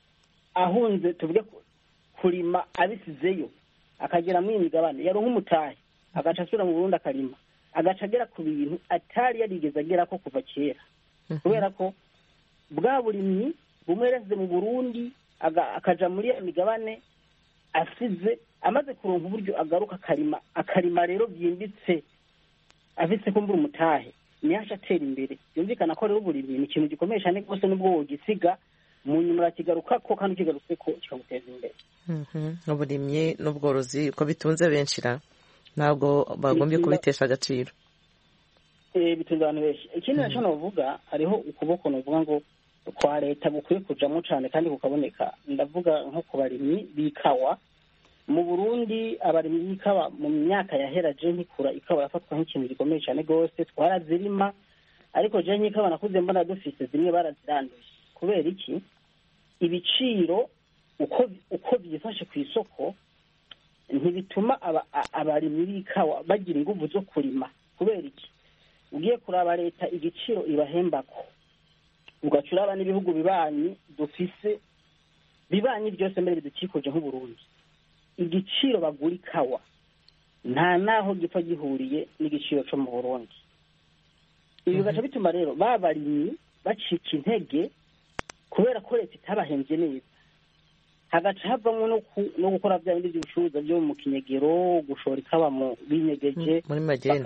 ahunze tuvuge kurima abisizeyo akagera muri imigabane yaronka umutahe, agaca asubira mu Burundi akarima, agaca agera ku bintu atari yarigeze agera ko kuva kera, kubera ko bwa burimyi bumwereze mu Burundi akaja muri iyo migabane asize, amaze kuronka uburyo agaruka akarima akarima rero byimbitse afise kumbura umutahe, niyasha atera imbere. Yumvikana ko rero uburimyi ni ikintu gikomeye cyane rwose, n'ubwo wogisiga mu nyuma urakigaruka ko kandi ukigarutse ko kikaguteza imbere. uburimyi n'ubworozi ko bitunze benshi ra ntabwo bagombye kubitesha agaciro. Eh, bitunze abantu benshi. Ikindi naco novuga, hariho ukuboko novuga ngo kwa leta bukwiye kujamo cyane kandi kukaboneka. Ndavuga nko ku barimyi bikawa mu Burundi. Abarimyi bikawa mu myaka yahera je nkikura ikawa yafatwa nk'ikintu gikomeye cyane gose, twarazirima, ariko je nkikawa nakuze mbona dufise zimwe baraziranduye. Kubera iki? Ibiciro uko uko byifashe ku isoko ntibituma abarimyi bikawa bagira ingufu zo kurima. Kubera iki? Ugiye kuraba leta igiciro ibahembako, ugacuraba n'ibihugu bibanyi dufise bibanyi byose mbere bidukikuje nk'Uburundi, igiciro bagura ikawa nta naho gipfa gihuriye n'igiciro cyo mu Burundi. Ibi bigaca bituma rero babarimyi bacika intege kubera ko leta itabahembye neza, hagaca havamo no gukora bya bindi by'ubucuruzi byo mu kinyegero, gushora ikawa mu binyegeje muri magenda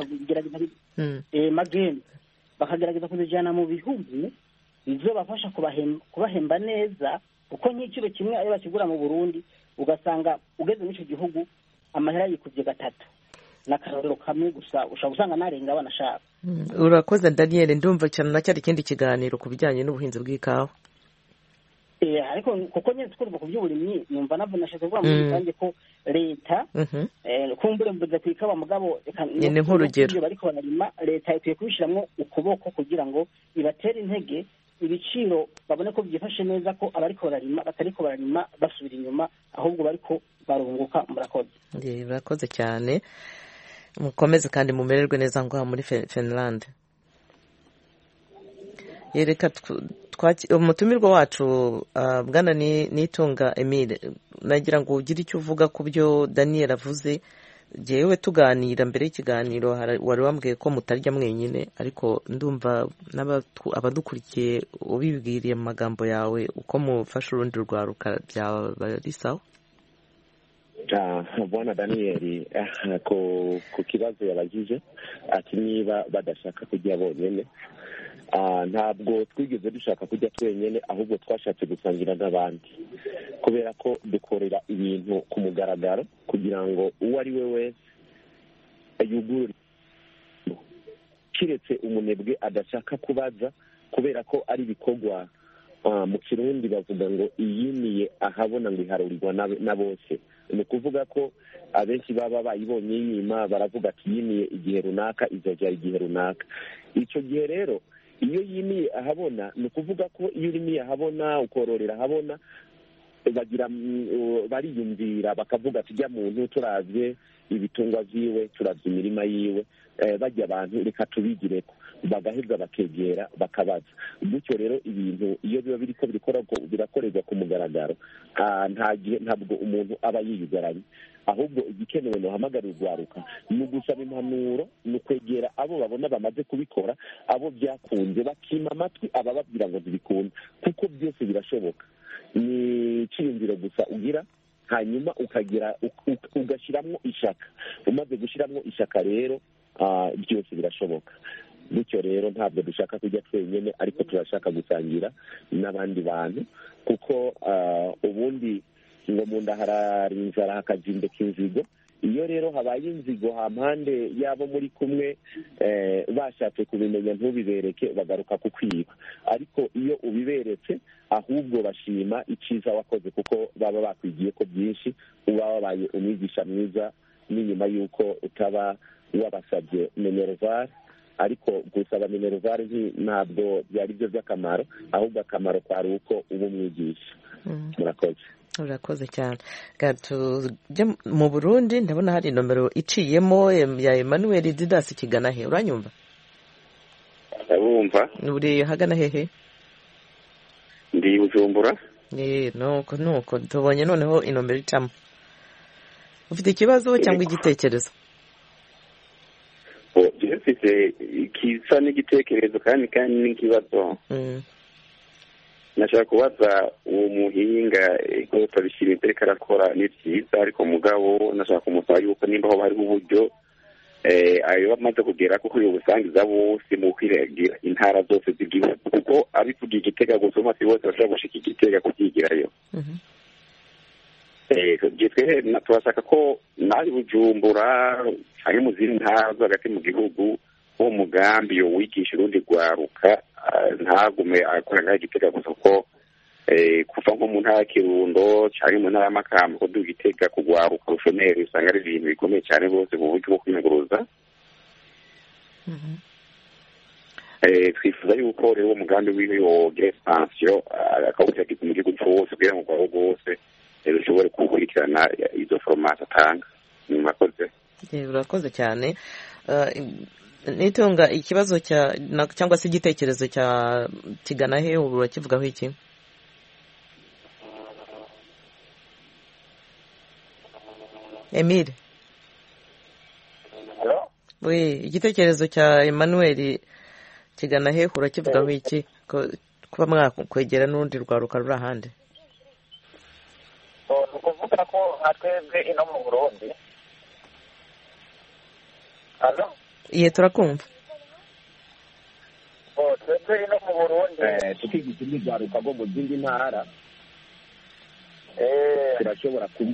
eh magenda, bakagerageza kuzijana mu bihugu bizo bafasha kubahemba kubahemba neza, uko nk'ikiro kimwe ayo bakigura mu Burundi ugasanga ugeze muri icyo gihugu amahera yikuvye gatatu n'akarorero kamwe gusa, ushaka gusanga narenga abanashaka. Urakoze Daniel, ndumva cyane na cyari ikindi kiganiro ku bijyanye n'ubuhinzi bw'ikawa. Eh, ariko kuko nyine twumva ku by'uburimyi numva navyo nashaka kuvuga muri kandi ko leta eh kumbure mbuze kwikaba mugabo ni nk'urugero bariko bararima, leta ikwiye kubishiramwo ukuboko kugira ngo ibatere intege, ibiciro babone ko byifashe neza, ko abariko bararima batariko bararima basubira inyuma, ahubwo bariko barunguka. Murakoze. Ndiye murakoze cyane, mukomeze kandi mumererwe neza ngo muri Finland. Yereka umutumirwa wacu bwana ni Nitunga Emile, nagira ngo ugire icyo uvuga ku byo Daniel avuze. Jewe tuganira mbere y'ikiganiro wari wambwiye ko mutarya mwenyine, ariko ndumva abadukurikiye ubibwiriye mu magambo yawe uko mufasha urundi rwaruka byaba bari sawa. Bwana Daniel, ku kibazo yabagije ati niba badashaka kujya bonyine, ntabwo twigeze dushaka kujya twenyine, ahubwo twashatse gusangira n'abandi, kubera ko dukorera ibintu ku mugaragaro kugira ngo uwo ari we wese yugurure, kiretse umunebwe adashaka kubaza, kubera ko ari ibikorwa mu Kirundi bavuga ngo iyimiye ahabona ngo iharurirwa na bose. Ni ukuvuga ko abenshi baba bayibonye inyuma baravuga ati yimiye igihe runaka izajya igihe runaka. Icyo gihe rero iyo yimiye ahabona, ni ukuvuga ko iyo urimiye ahabona ukororera ahabona, bagira bariyumvira bakavuga ati jya muntu turavye ibitungwa vyiwe, turavye imirima yiwe, bajya abantu reka tubigireko, bagahebwa bakegera bakabaza. Gutyo rero ibintu iyo biba biriko birakorerwa ku mugaragaro, ntabwo umuntu aba yiyugaranye, ahubwo igikenewe no hamagarira urwaruka ni ugusaba impanuro, ni ukwegera abo babona bamaze kubikora, abo byakunze bakima amatwi abababwira ngo ntibikunda, kuko byose birashoboka. Ni iciyumviro gusa ugira, hanyuma ukagira ugashyiramo ishaka. Umaze gushyiramo ishaka rero byose birashoboka. Bityo rero ntabwo dushaka kujya twenyine, ariko turashaka gusangira n'abandi bantu, kuko ubundi ngo mu nda harara inzara hakazimbeka inzigo. iyo rero habaye inzigo hampande y'abo muri kumwe bashatse kubimenya ntubibereke bagaruka kukwiba, ariko iyo ubiberetse ahubwo bashima icyiza wakoze kuko baba bakwigiye ko byinshi, uba wabaye umwigisha mwiza n'inyuma y'uko utaba wabasabye minerval, ariko gusaba minerval ntabwo byari byo by'akamaro, ahubwo akamaro kwari uko uba umwigisha. murakoze urakoze cyane. tujya mu Burundi, ndabona hari nomero iciyemo ya Emmanuel Didas Kigana he, uranyumva? ndabumva. uri hagana hehe? ndi Bujumbura. eh nuko nuko tubonye noneho inomero icamo. ufite ikibazo cyangwa igitekerezo? oh mfite ikisa n'igitekerezo kandi kandi n'ikibazo. mm. nashaka kubaza uwo muhinga ko tabishira imbere karakora ni byiza, ariko mugabo nashaka kumusaba yuko nimba ho bari uburyo eh ayo bamaze kugera kuko yo gusangiza bose mu kwiragira intara zose zigihugu, kuko abivugiye Igitega gusoma si bose bashaka gushika Igitega kugigirayo. mhm eh gitwe na twashaka ko nahi Bujumbura ari mu zindi ntara hagati mu gihugu uwo mugambi yo wigisha urundi rwaruka ntagume akora nka Igitega gusa, ko kuva nko mu ntara Kirundo cyangwa mu ntara Makamba ko dugitega kugwaruka rushomeri usanga ari ibintu bikomeye cyane rwose mu buryo bwo kwinguruza. mhm eh twifuza yuko rero umugambi wiwe wo expansion akawugira mu gihugu cyose kugira ngo kwabo bose bishobore kukurikirana izo formation atanga. Murakoze. urakoze cyane. nitunga ikibazo cya cyangwa se igitekerezo cya Kigana he ubu urakivugaho iki? Emile. Hello? Oui, igitekerezo cya Emmanuel Kigana he urakivugaho iki? Kuba mwakwegera n'urundi rwaruka ruri ahandi. Oh, ukuvuga ko hatwebwe ino mu Burundi. Hello? Iye turakumva. Oh, twebwe ino mu Burundi. Eh, tukigisha n'urwaruka rwo mu zindi ntara. Eh, turashobora kubi.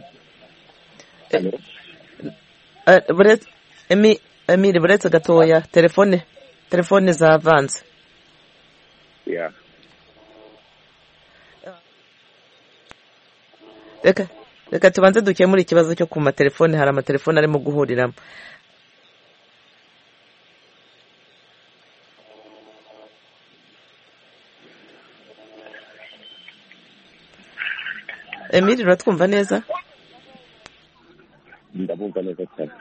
Eh, buretse Emi Emile buretse gatoya telefone telefone zavanze. Yeah. Reka reka tubanze dukemura ikibazo cyo ku matelefone, hari amatelefone arimo guhuriramo. Emile uratwumva neza? ndabumva neza cyane.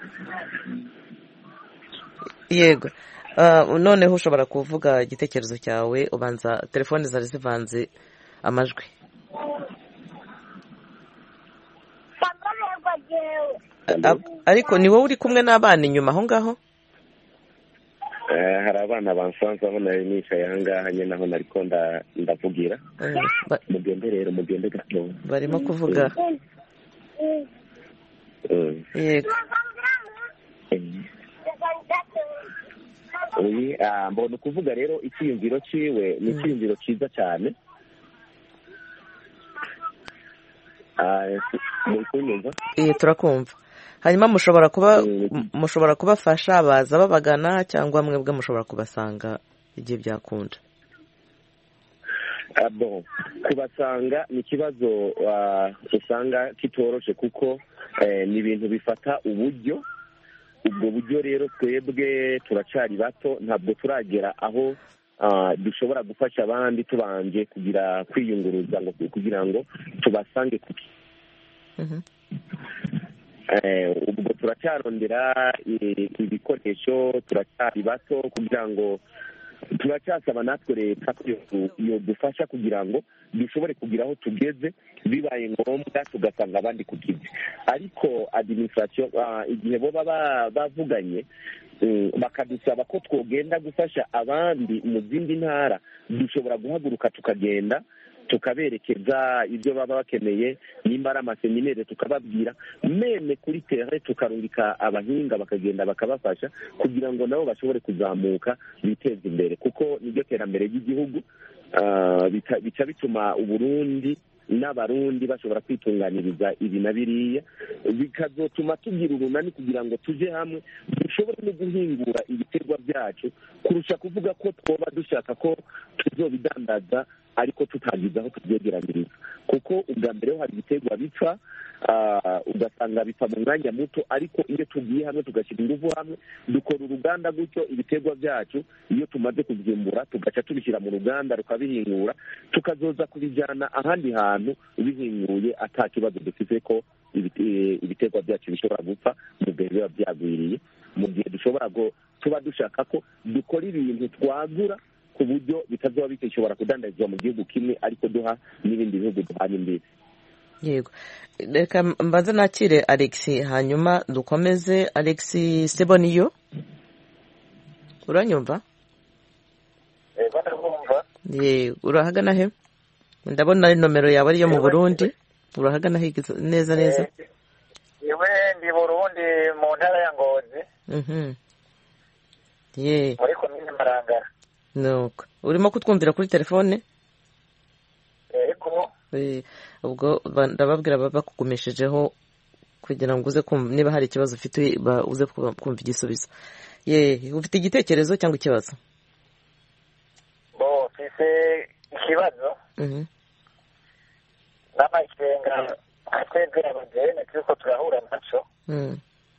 Yego. Uh, noneho ushobora kuvuga igitekerezo cyawe, ubanza telefone zari zivanze amajwi. Ariko ni wowe uri kumwe n'abana inyuma aho ngaho? Eh, hari abana bansanze aho nari nicaye aha ngaha nyine aho nariko ndavugira. Mugende rero mugende gato. Barimo kuvuga. Yego. Uyi mbona kuvuga rero icyiyumviro ciwe ni icyiyumviro cyiza cyane. Ah, mukumva? Eh, turakumva. Hanyuma mushobora kuba mushobora kubafasha baza babagana cyangwa mwebwe mushobora kubasanga igihe byakunda. Abo kubasanga ni kibazo usanga kitoroshe kuko ni ibintu bifata uburyo. Ubwo buryo rero twebwe turacari bato, ntabwo turagera aho dushobora gufasha abandi tubanje kugira kwiyunguruza ngo kugira ngo tubasange kuki. Mhm. Eh, ubwo turacyarondera ibikoresho, turacyari bato kugira ngo turacyasaba natwe leta yo dufasha kugira ngo dushobore kugira aho tugeze, bibaye ngombwa tugasanga abandi ku kizi. Ariko administration igihe bo baba bavuganye bakadusaba ko twogenda gufasha abandi mu zindi ntara, dushobora guhaguruka tukagenda tukaberekeza ibyo baba bakeneye, nimba ari amaseminere tukababwira, meme kuri terre tukarungika abahinga bakagenda bakabafasha kugira ngo nabo bashobore kuzamuka biteze imbere, kuko niryo terambere ry'igihugu. Bica bituma Uburundi n'abarundi bashobora kwitunganiriza ibi na biriya, bikazotuma tugira urunani kugira ngo tujye hamwe dushobore no guhingura ibiterwa byacu kurusha kuvuga ko twoba dushaka ko tuzobidandaza ariko tutagize aho tubyegeranyiriza, kuko ubwa mbere hari ibiterwa bipfa ugasanga bipfa mu mwanya muto, ariko iyo tugiye hamwe tugashyira ingufu hamwe dukora uruganda, gutyo ibiterwa byacu iyo tumaze kubyimbura tugaca tubishyira mu ruganda rukabihingura, tukazoza kubijyana ahandi hantu bihinguye ata kibazo dufite ko ibiterwa byacu bishobora gupfa mu gihe biba byagwiriye, mu gihe dushobora tuba dushaka ko dukora ibintu twagura ku buryo bitazaba bishobora kudandarizwa mu gihugu kimwe ariko duha n'ibindi bihugu duhanye imbibi. Yego, reka mbanze nakire Alex hanyuma dukomeze. Alex Seboniyo, uranyumva? Yego ndabumva. Ye, urahagana he? Ndabona nomero yawe ariyo mu Burundi. Urahagana he neza neza? Yewe ndi Burundi mu ntara ya Ngozi. Mhm. Ye. Muri komine Marangara. Nuko urimo kutwumvira kuri telefone? Yego. Eh, ubwo ndababwira baba kugumishijeho kugira ngo uze kumva niba hari ikibazo ufite uze kumva igisubizo. Ye, ufite igitekerezo cyangwa ikibazo? Bo, fise ikibazo. Mhm. N'amakenga atwebwe abagene turiko turahura naco. Mhm.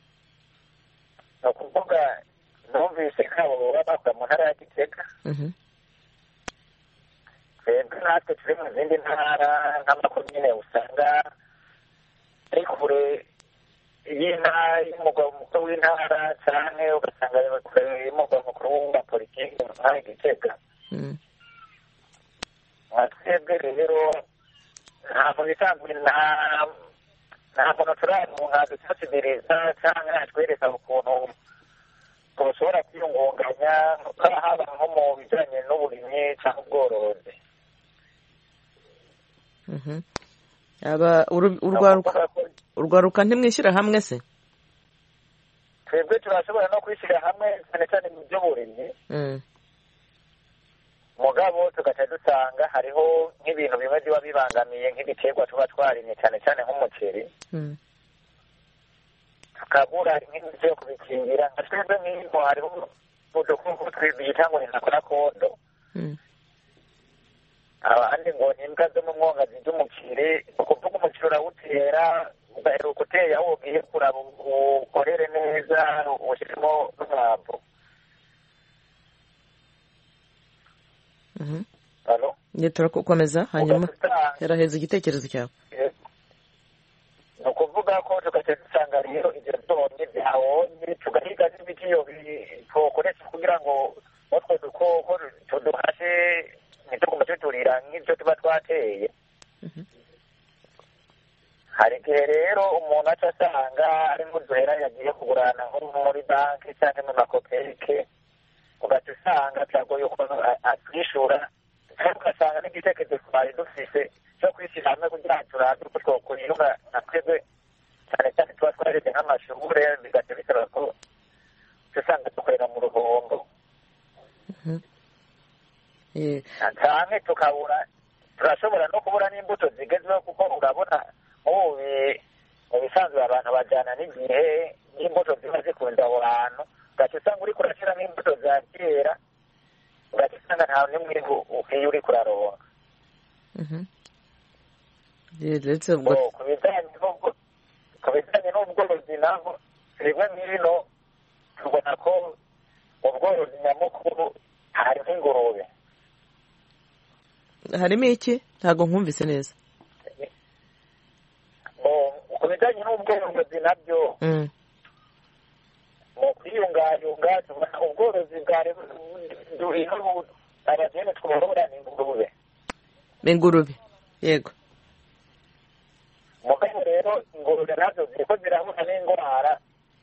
No kuvuga numvise kabo baba mu ntara ya Gitega. Mhm. Twebwe natwe turi mu zindi ntara nk'amakomine usanga ari kure y'umugwa mukuru w'intara cyane, ugasanga kure y'umugwa mukuru wa politiki mu ntara ya Gitega. Nka twebwe rero ntabwo bisanzwe nta muntu turamuha dutasibiliza cyangwa atwereka ukuntu tushobora kwiyungunganya haba nko mu bijyanye n'uburimyi cyangwa ubworozi. aba urwaruka ntimwishyira hamwe se? Twebwe turashobora no kwishyira hamwe cyane cyane mu by'uburimyi, mugabo tugaca dusanga hariho nk'ibintu bimwe biba bibangamiye nk'ibiterwa tuba twarimye cyane cyane nk'umuceri, tukabura nk'imiti yo kubikingira. nka twebwe nk'ino hariho udukoko bita ngo ni nka korakondo, abandi ngo ni imbwa zo mu mwonga zirya umuceri. ukuvuga umuceri urawutera ugaheruka uteye aho ugiye kuraba ukorere neza ushyiremo n'umwavu. Ni turakomeza hanyuma yaraheza igitekerezo cyawe. ni ukuvuga ko tugaca dusanga rero ibyo byombi byahonye, tugahiga n'imiti iyo twokoresha kugira ngo utwo dukoko tuduhashe ntitugume tuturira nk'ibyo tuba twateye. hari igihe rero umuntu aca asanga ari nk'uduhera yagiye kugurana nko muri banki cyangwa mu makopeke, ugaca usanga byagoye ukuntu atwishyura, kandi ugasanga n'igitekerezo twari dufise cyo kwishyira hamwe kugira ngo turabe uko twokwiyunga na twebwe cyane cyane tuba twareze nk'amashure, bigaca bisaba ko usanga dukorera mu ruhombo cyane, tukabura turashobora no kubura n'imbuto zigezweho, kuko urabona nk'ubu mu bisanzwe abantu bajyana n'igihe n'imbuto ziba zikunze aho hantu, ugaca usanga uri kurashyiramo imbuto za kera, ugaca usanga ntawe n'umwimbu ukwiye uri kuraronka. ku bijyanye n'ubworozi naho rimwe n'ino tubona ko ubworozi nyamukuru harimo ingurube. harimo iki? Ntabwo nkumvise neza. ku bijyanye n'ubworozi nabyo mu kwiyungayunga tubona ubworozi bwa abageni tworora ni ingurube. ingurube yego. mugabo rero ingurube nazo ziriko zirahura n'indwara.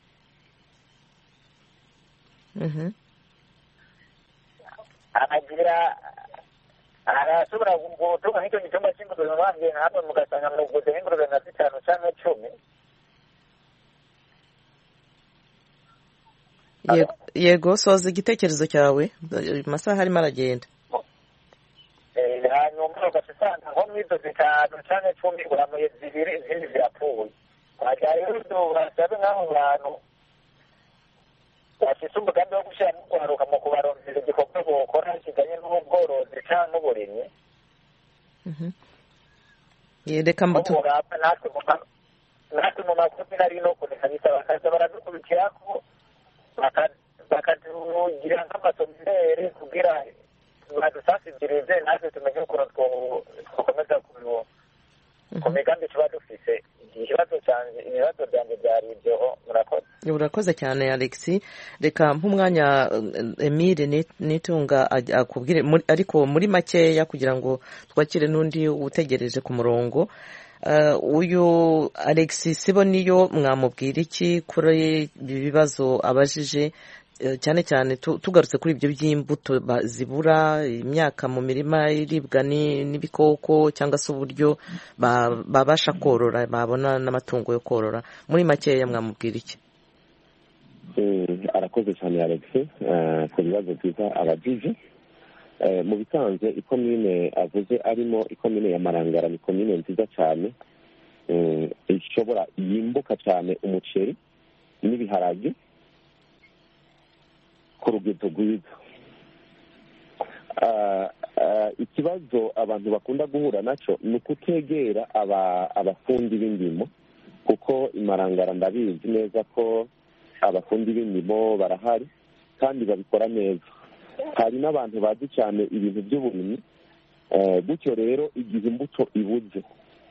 aragira arashobora gutunga nk'icyo gitumba cy'ingurube mwambwiye nka hamwe mugasanga muguze nk'ingurube nka zitanu cyangwa icumi. yego, soza igitekerezo cyawe, amasaha arimo aragenda. hanyuma ugaca usanga nko muri izo zitanu cyangwa icumi uramuye zibiri izindi zirapfuye. wagira rero tubasabe nk'abo bantu bafise umugambi wo gushyira no kwaruka mu kubarondera igikorwa bokora kijanye n'ubworozi canke n'uburimyi. reka mbuto natwe mu makopi nari no kureka bisaba bakaza baradukurikirako bakatugira nk'amasomere kugira badusasibirize natwe tumenye ukuntu twakomeza ku migambi tuba dufise. ikibazo cyanjye ibibazo byanjye byari ibyo. murakoze urakoze cyane Alex. Reka nk'umwanya Emile Nitunga akubwire ariko muri makeya kugira ngo twakire n'undi utegereje ku murongo. uyu Alex sibo niyo mwamubwira iki kuri ibi bibazo abajije, cyane cyane tugarutse kuri ibyo by'imbuto zibura, imyaka mu mirima iribwa n'ibikoko cyangwa se uburyo babasha korora, babona n'amatungo yo korora. Muri makeya mwamubwira iki? arakoze cyane Alex ku bibazo byiza abajije. mu bisanzwe ikomine avuze arimo ikomine ya Marangara ni ikomine nziza cyane, ishobora yimbuka cyane umuceri n'ibiharage ku rugendo rwiza. ikibazo abantu bakunda guhura nacyo ni ukutegera abafundi b'indimo, kuko Imarangara ndabizi neza ko abafundi b'indimo barahari kandi babikora neza. hari n'abantu bazi cyane ibintu by'uburimyi, gutyo rero igihe imbuto ibuze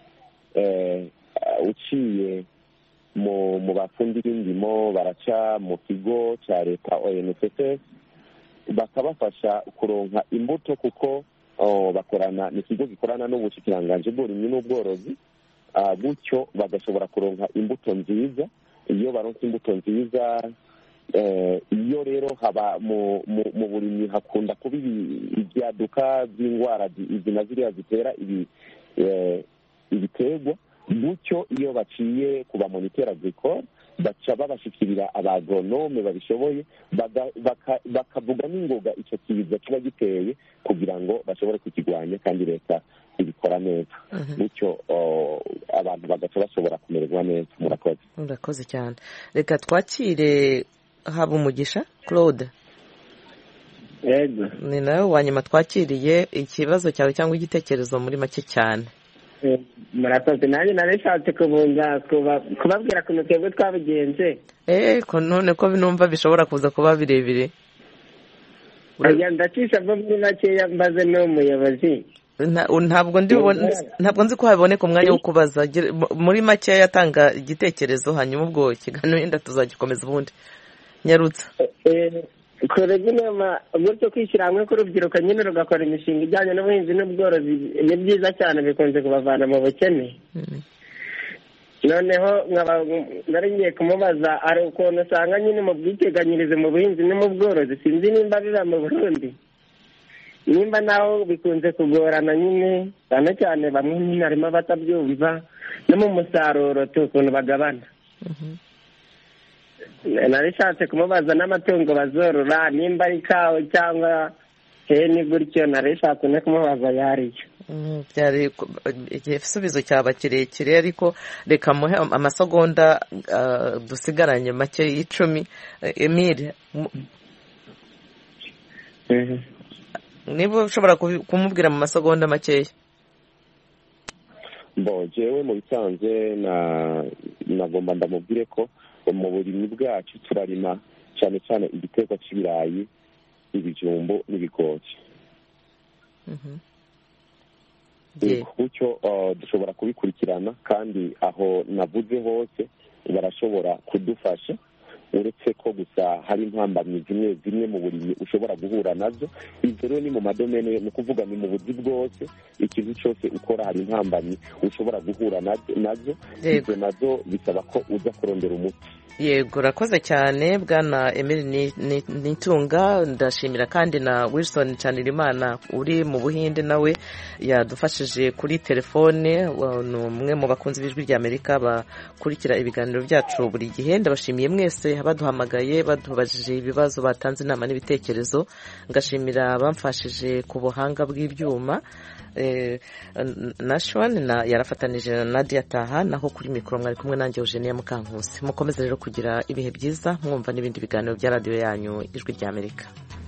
uciye mu bafundi b'indimo baraca mu kigo cya leta O N S S bakabafasha kuronka imbuto, kuko bakorana ni ikigo gikorana n'ubushikiranganje bw'uburimyi n'ubworozi, gutyo bagashobora kuronka imbuto nziza. iyo baronse imbuto nziza, iyo rero haba mu burimyi hakunda kuba ibyaduka by'indwara izi na ziriya zitera ibiterwa, gutyo iyo baciye ku bamoniteri agricole baca babashikirira abagonome babishoboye, bakavuga n'ingoga icyo kiza kiba giteye kugira ngo bashobore kukirwanya, kandi leta ibikora neza. gutyo abantu bagaca bashobora kumererwa neza. murakoze murakoze cyane. reka twakire Habumugisha Claude. yego ni nawe wa nyuma twakiriye. ikibazo cyawe cyangwa igitekerezo muri make cyane. murakoze. nanjye narishatse kubunza kubabwira ukuntu twebwe twabigenze. eee ko none ko numva bishobora kuza kuba birebire. ndacisha bwo muri makeya mbaze n'umuyobozi. ntabwo ntabwo nzi ko haboneka umwanya wo kubaza. muri makeya yatanga igitekerezo, hanyuma ubwo ikiganiro yenda tuzagikomeza ubundi. nyarutsa korega inama gutyo kwishyira hamwe k'urubyiruko nyine rugakora imishinga ijyanye n'ubuhinzi n'ubworozi ni byiza cyane, bikunze kubavana mu bukene. noneho nari ngiye kumubaza, hari ukuntu usanga nyine mu bwiteganyirize mu buhinzi no mu bworozi, sinzi nimba biba mu Burundi, nimba naho bikunze kugorana nyine, cyane cyane bamwe nyine harimo batabyumva, no mu musaruro tu ukuntu bagabana. narishatse kumubaza n'amatungo bazorora, nimba ari ikawa cyangwa hene, gutyo narishatse no kumubaza yariyo. byari igisubizo cyaba kirekire, ariko reka muhe amasegonda dusigaranye make y'icumi. Emile, niba ushobora kumubwira mu masegonda makeya. bo jewe mu bisanzwe nagomba ndamubwire ko mu burimyi bwacu turarima cyane cyane igiterwa cy'ibirayi, ibijumbo n'ibigori. gutyo dushobora kubikurikirana, kandi aho navuze hose barashobora kudufasha, uretse ko gusa hari impambamyi zimwe zimwe mu burimyi ushobora guhura nazo. ibyo rero ni mu madomene, ni ukuvuga ni mu buzi bwose, ikintu cyose ukora hari impambamyi ushobora guhura nazo. ibyo nazo bisaba ko uza kurondera umuti. yego urakoze cyane bwana Emile Nitunga. ndashimira kandi na Wilson Canirimana uri mu Buhinde, nawe yadufashije kuri telefone. ni umwe mu bakunzi b'ijwi ry'Amerika bakurikira ibiganiro byacu buri gihe. ndabashimiye mwese baduhamagaye badubajije ibibazo batanze inama n'ibitekerezo ngashimira abamfashije ku buhanga bw'ibyuma nashwan na yarafatanije na Nadia Taha naho kuri mikoro mwari kumwe nanjye Eugenia Mukankusi mukomeze rero kugira ibihe byiza mwumva n'ibindi biganiro bya radio yanyu ijwi ry'Amerika.